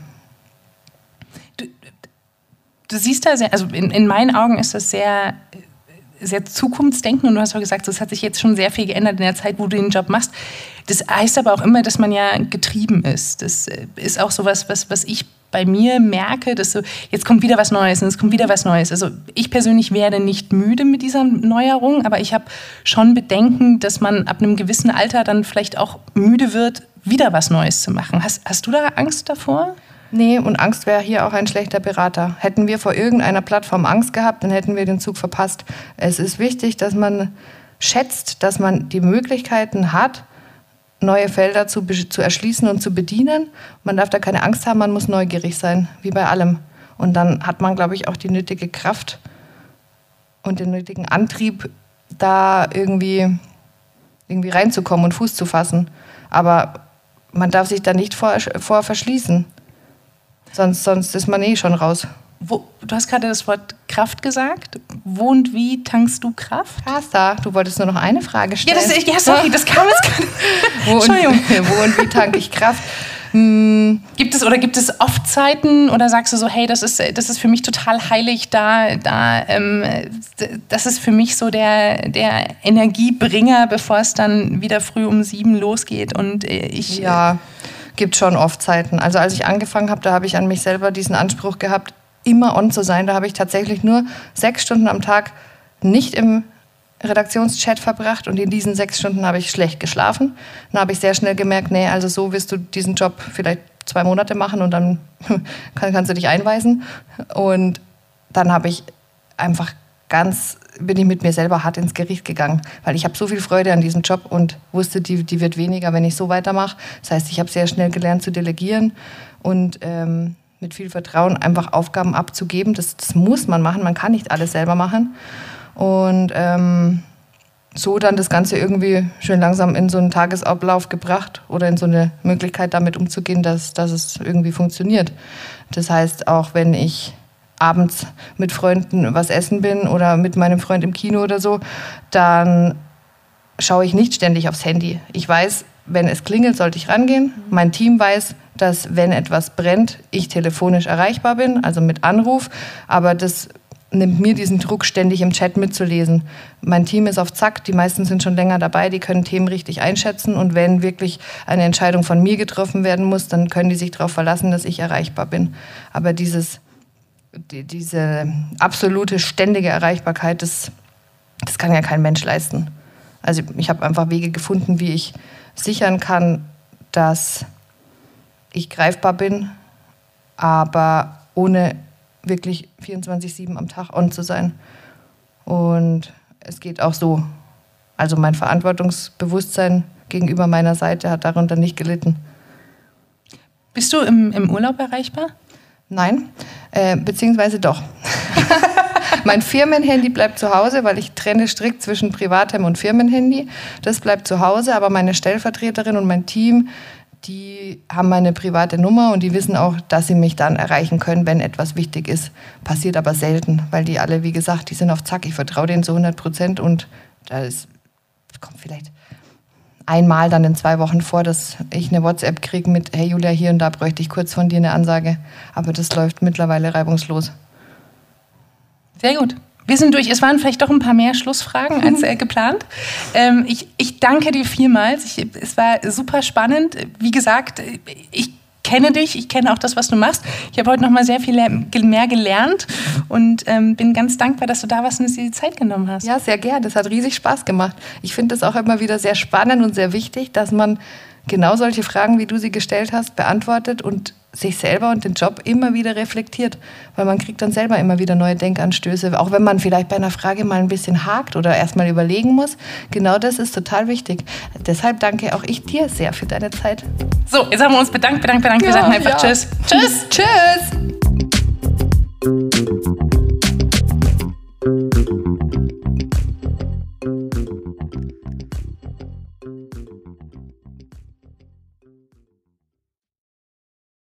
Du siehst da sehr, also in meinen Augen ist das sehr, sehr Zukunftsdenken und du hast auch gesagt, es hat sich jetzt schon sehr viel geändert in der Zeit, wo du den Job machst. Das heißt aber auch immer, dass man ja getrieben ist. Das ist auch sowas, was ich bei mir merke, dass so, jetzt kommt wieder was Neues und es kommt wieder was Neues. Also ich persönlich werde nicht müde mit dieser Neuerung, aber ich habe schon Bedenken, dass man ab einem gewissen Alter dann vielleicht auch müde wird, wieder was Neues zu machen. Hast du da Angst davor? Nee, und Angst wäre hier auch ein schlechter Berater. Hätten wir vor irgendeiner Plattform Angst gehabt, dann hätten wir den Zug verpasst. Es ist wichtig, dass man schätzt, dass man die Möglichkeiten hat, neue Felder zu erschließen und zu bedienen. Man darf da keine Angst haben, man muss neugierig sein, wie bei allem. Und dann hat man, glaube ich, auch die nötige Kraft und den nötigen Antrieb, da irgendwie reinzukommen und Fuß zu fassen. Aber man darf sich da nicht vor verschließen. Sonst ist man schon raus. Du hast gerade das Wort Kraft gesagt. Wo und wie tankst du Kraft? Kasta, du wolltest nur noch eine Frage stellen. Das kam jetzt gerade. Entschuldigung. Wo und wie tanke ich Kraft? Gibt es oft Zeiten oder sagst du so, hey, das ist für mich total heilig, das ist für mich so der Energiebringer, bevor es dann wieder früh um 7 losgeht und ich... Ja, gibt schon oft Zeiten. Also als ich angefangen habe, da habe ich an mich selber diesen Anspruch gehabt, immer on zu sein. Da habe ich tatsächlich nur 6 Stunden am Tag nicht im Redaktionschat verbracht und in diesen 6 Stunden habe ich schlecht geschlafen. Dann habe ich sehr schnell gemerkt, nee, also so wirst du diesen Job vielleicht 2 Monate machen und dann kannst du dich einweisen. Und dann habe ich einfach bin ich mit mir selber hart ins Gericht gegangen, weil ich habe so viel Freude an diesem Job und wusste, die wird weniger, wenn ich so weitermache. Das heißt, ich habe sehr schnell gelernt zu delegieren und mit viel Vertrauen einfach Aufgaben abzugeben. Das muss man machen, man kann nicht alles selber machen. Und so dann das Ganze irgendwie schön langsam in so einen Tagesablauf gebracht oder in so eine Möglichkeit damit umzugehen, dass es irgendwie funktioniert. Das heißt, auch wenn ich abends mit Freunden was essen bin oder mit meinem Freund im Kino oder so, dann schaue ich nicht ständig aufs Handy. Ich weiß, wenn es klingelt, sollte ich rangehen. Mein Team weiß, dass, wenn etwas brennt, ich telefonisch erreichbar bin, also mit Anruf. Aber das nimmt mir diesen Druck, ständig im Chat mitzulesen. Mein Team ist auf Zack, die meisten sind schon länger dabei, die können Themen richtig einschätzen. Und wenn wirklich eine Entscheidung von mir getroffen werden muss, dann können die sich darauf verlassen, dass ich erreichbar bin. Aber diese absolute, ständige Erreichbarkeit, das kann ja kein Mensch leisten. Also ich habe einfach Wege gefunden, wie ich sichern kann, dass ich greifbar bin, aber ohne wirklich 24/7 am Tag on zu sein. Und es geht auch so. Also mein Verantwortungsbewusstsein gegenüber meiner Seite hat darunter nicht gelitten. Bist du im Urlaub erreichbar? Nein, beziehungsweise doch. Mein Firmenhandy bleibt zu Hause, weil ich trenne strikt zwischen Privatem und Firmenhandy. Das bleibt zu Hause, aber meine Stellvertreterin und mein Team, die haben meine private Nummer und die wissen auch, dass sie mich dann erreichen können, wenn etwas wichtig ist. Passiert aber selten, weil die alle, wie gesagt, die sind auf Zack. Ich vertraue denen zu 100% und das kommt vielleicht einmal dann in 2 Wochen vor, dass ich eine WhatsApp kriege mit, hey Julia, hier und da bräuchte ich kurz von dir eine Ansage. Aber das läuft mittlerweile reibungslos. Sehr gut. Wir sind durch. Es waren vielleicht doch ein paar mehr Schlussfragen als geplant. Ich danke dir vielmals. Es war super spannend. Wie gesagt, ich kenne dich, ich kenne auch das, was du machst. Ich habe heute noch mal sehr viel mehr gelernt und bin ganz dankbar, dass du da warst und dir die Zeit genommen hast. Ja, sehr gern. Das hat riesig Spaß gemacht. Ich finde es auch immer wieder sehr spannend und sehr wichtig, dass man genau solche Fragen, wie du sie gestellt hast, beantwortet und sich selber und den Job immer wieder reflektiert, weil man kriegt dann selber immer wieder neue Denkanstöße, auch wenn man vielleicht bei einer Frage mal ein bisschen hakt oder erstmal überlegen muss. Genau das ist total wichtig. Deshalb danke auch ich dir sehr für deine Zeit. So, jetzt haben wir uns bedankt. Wir sagen einfach Tschüss. Tschüss. Tschüss.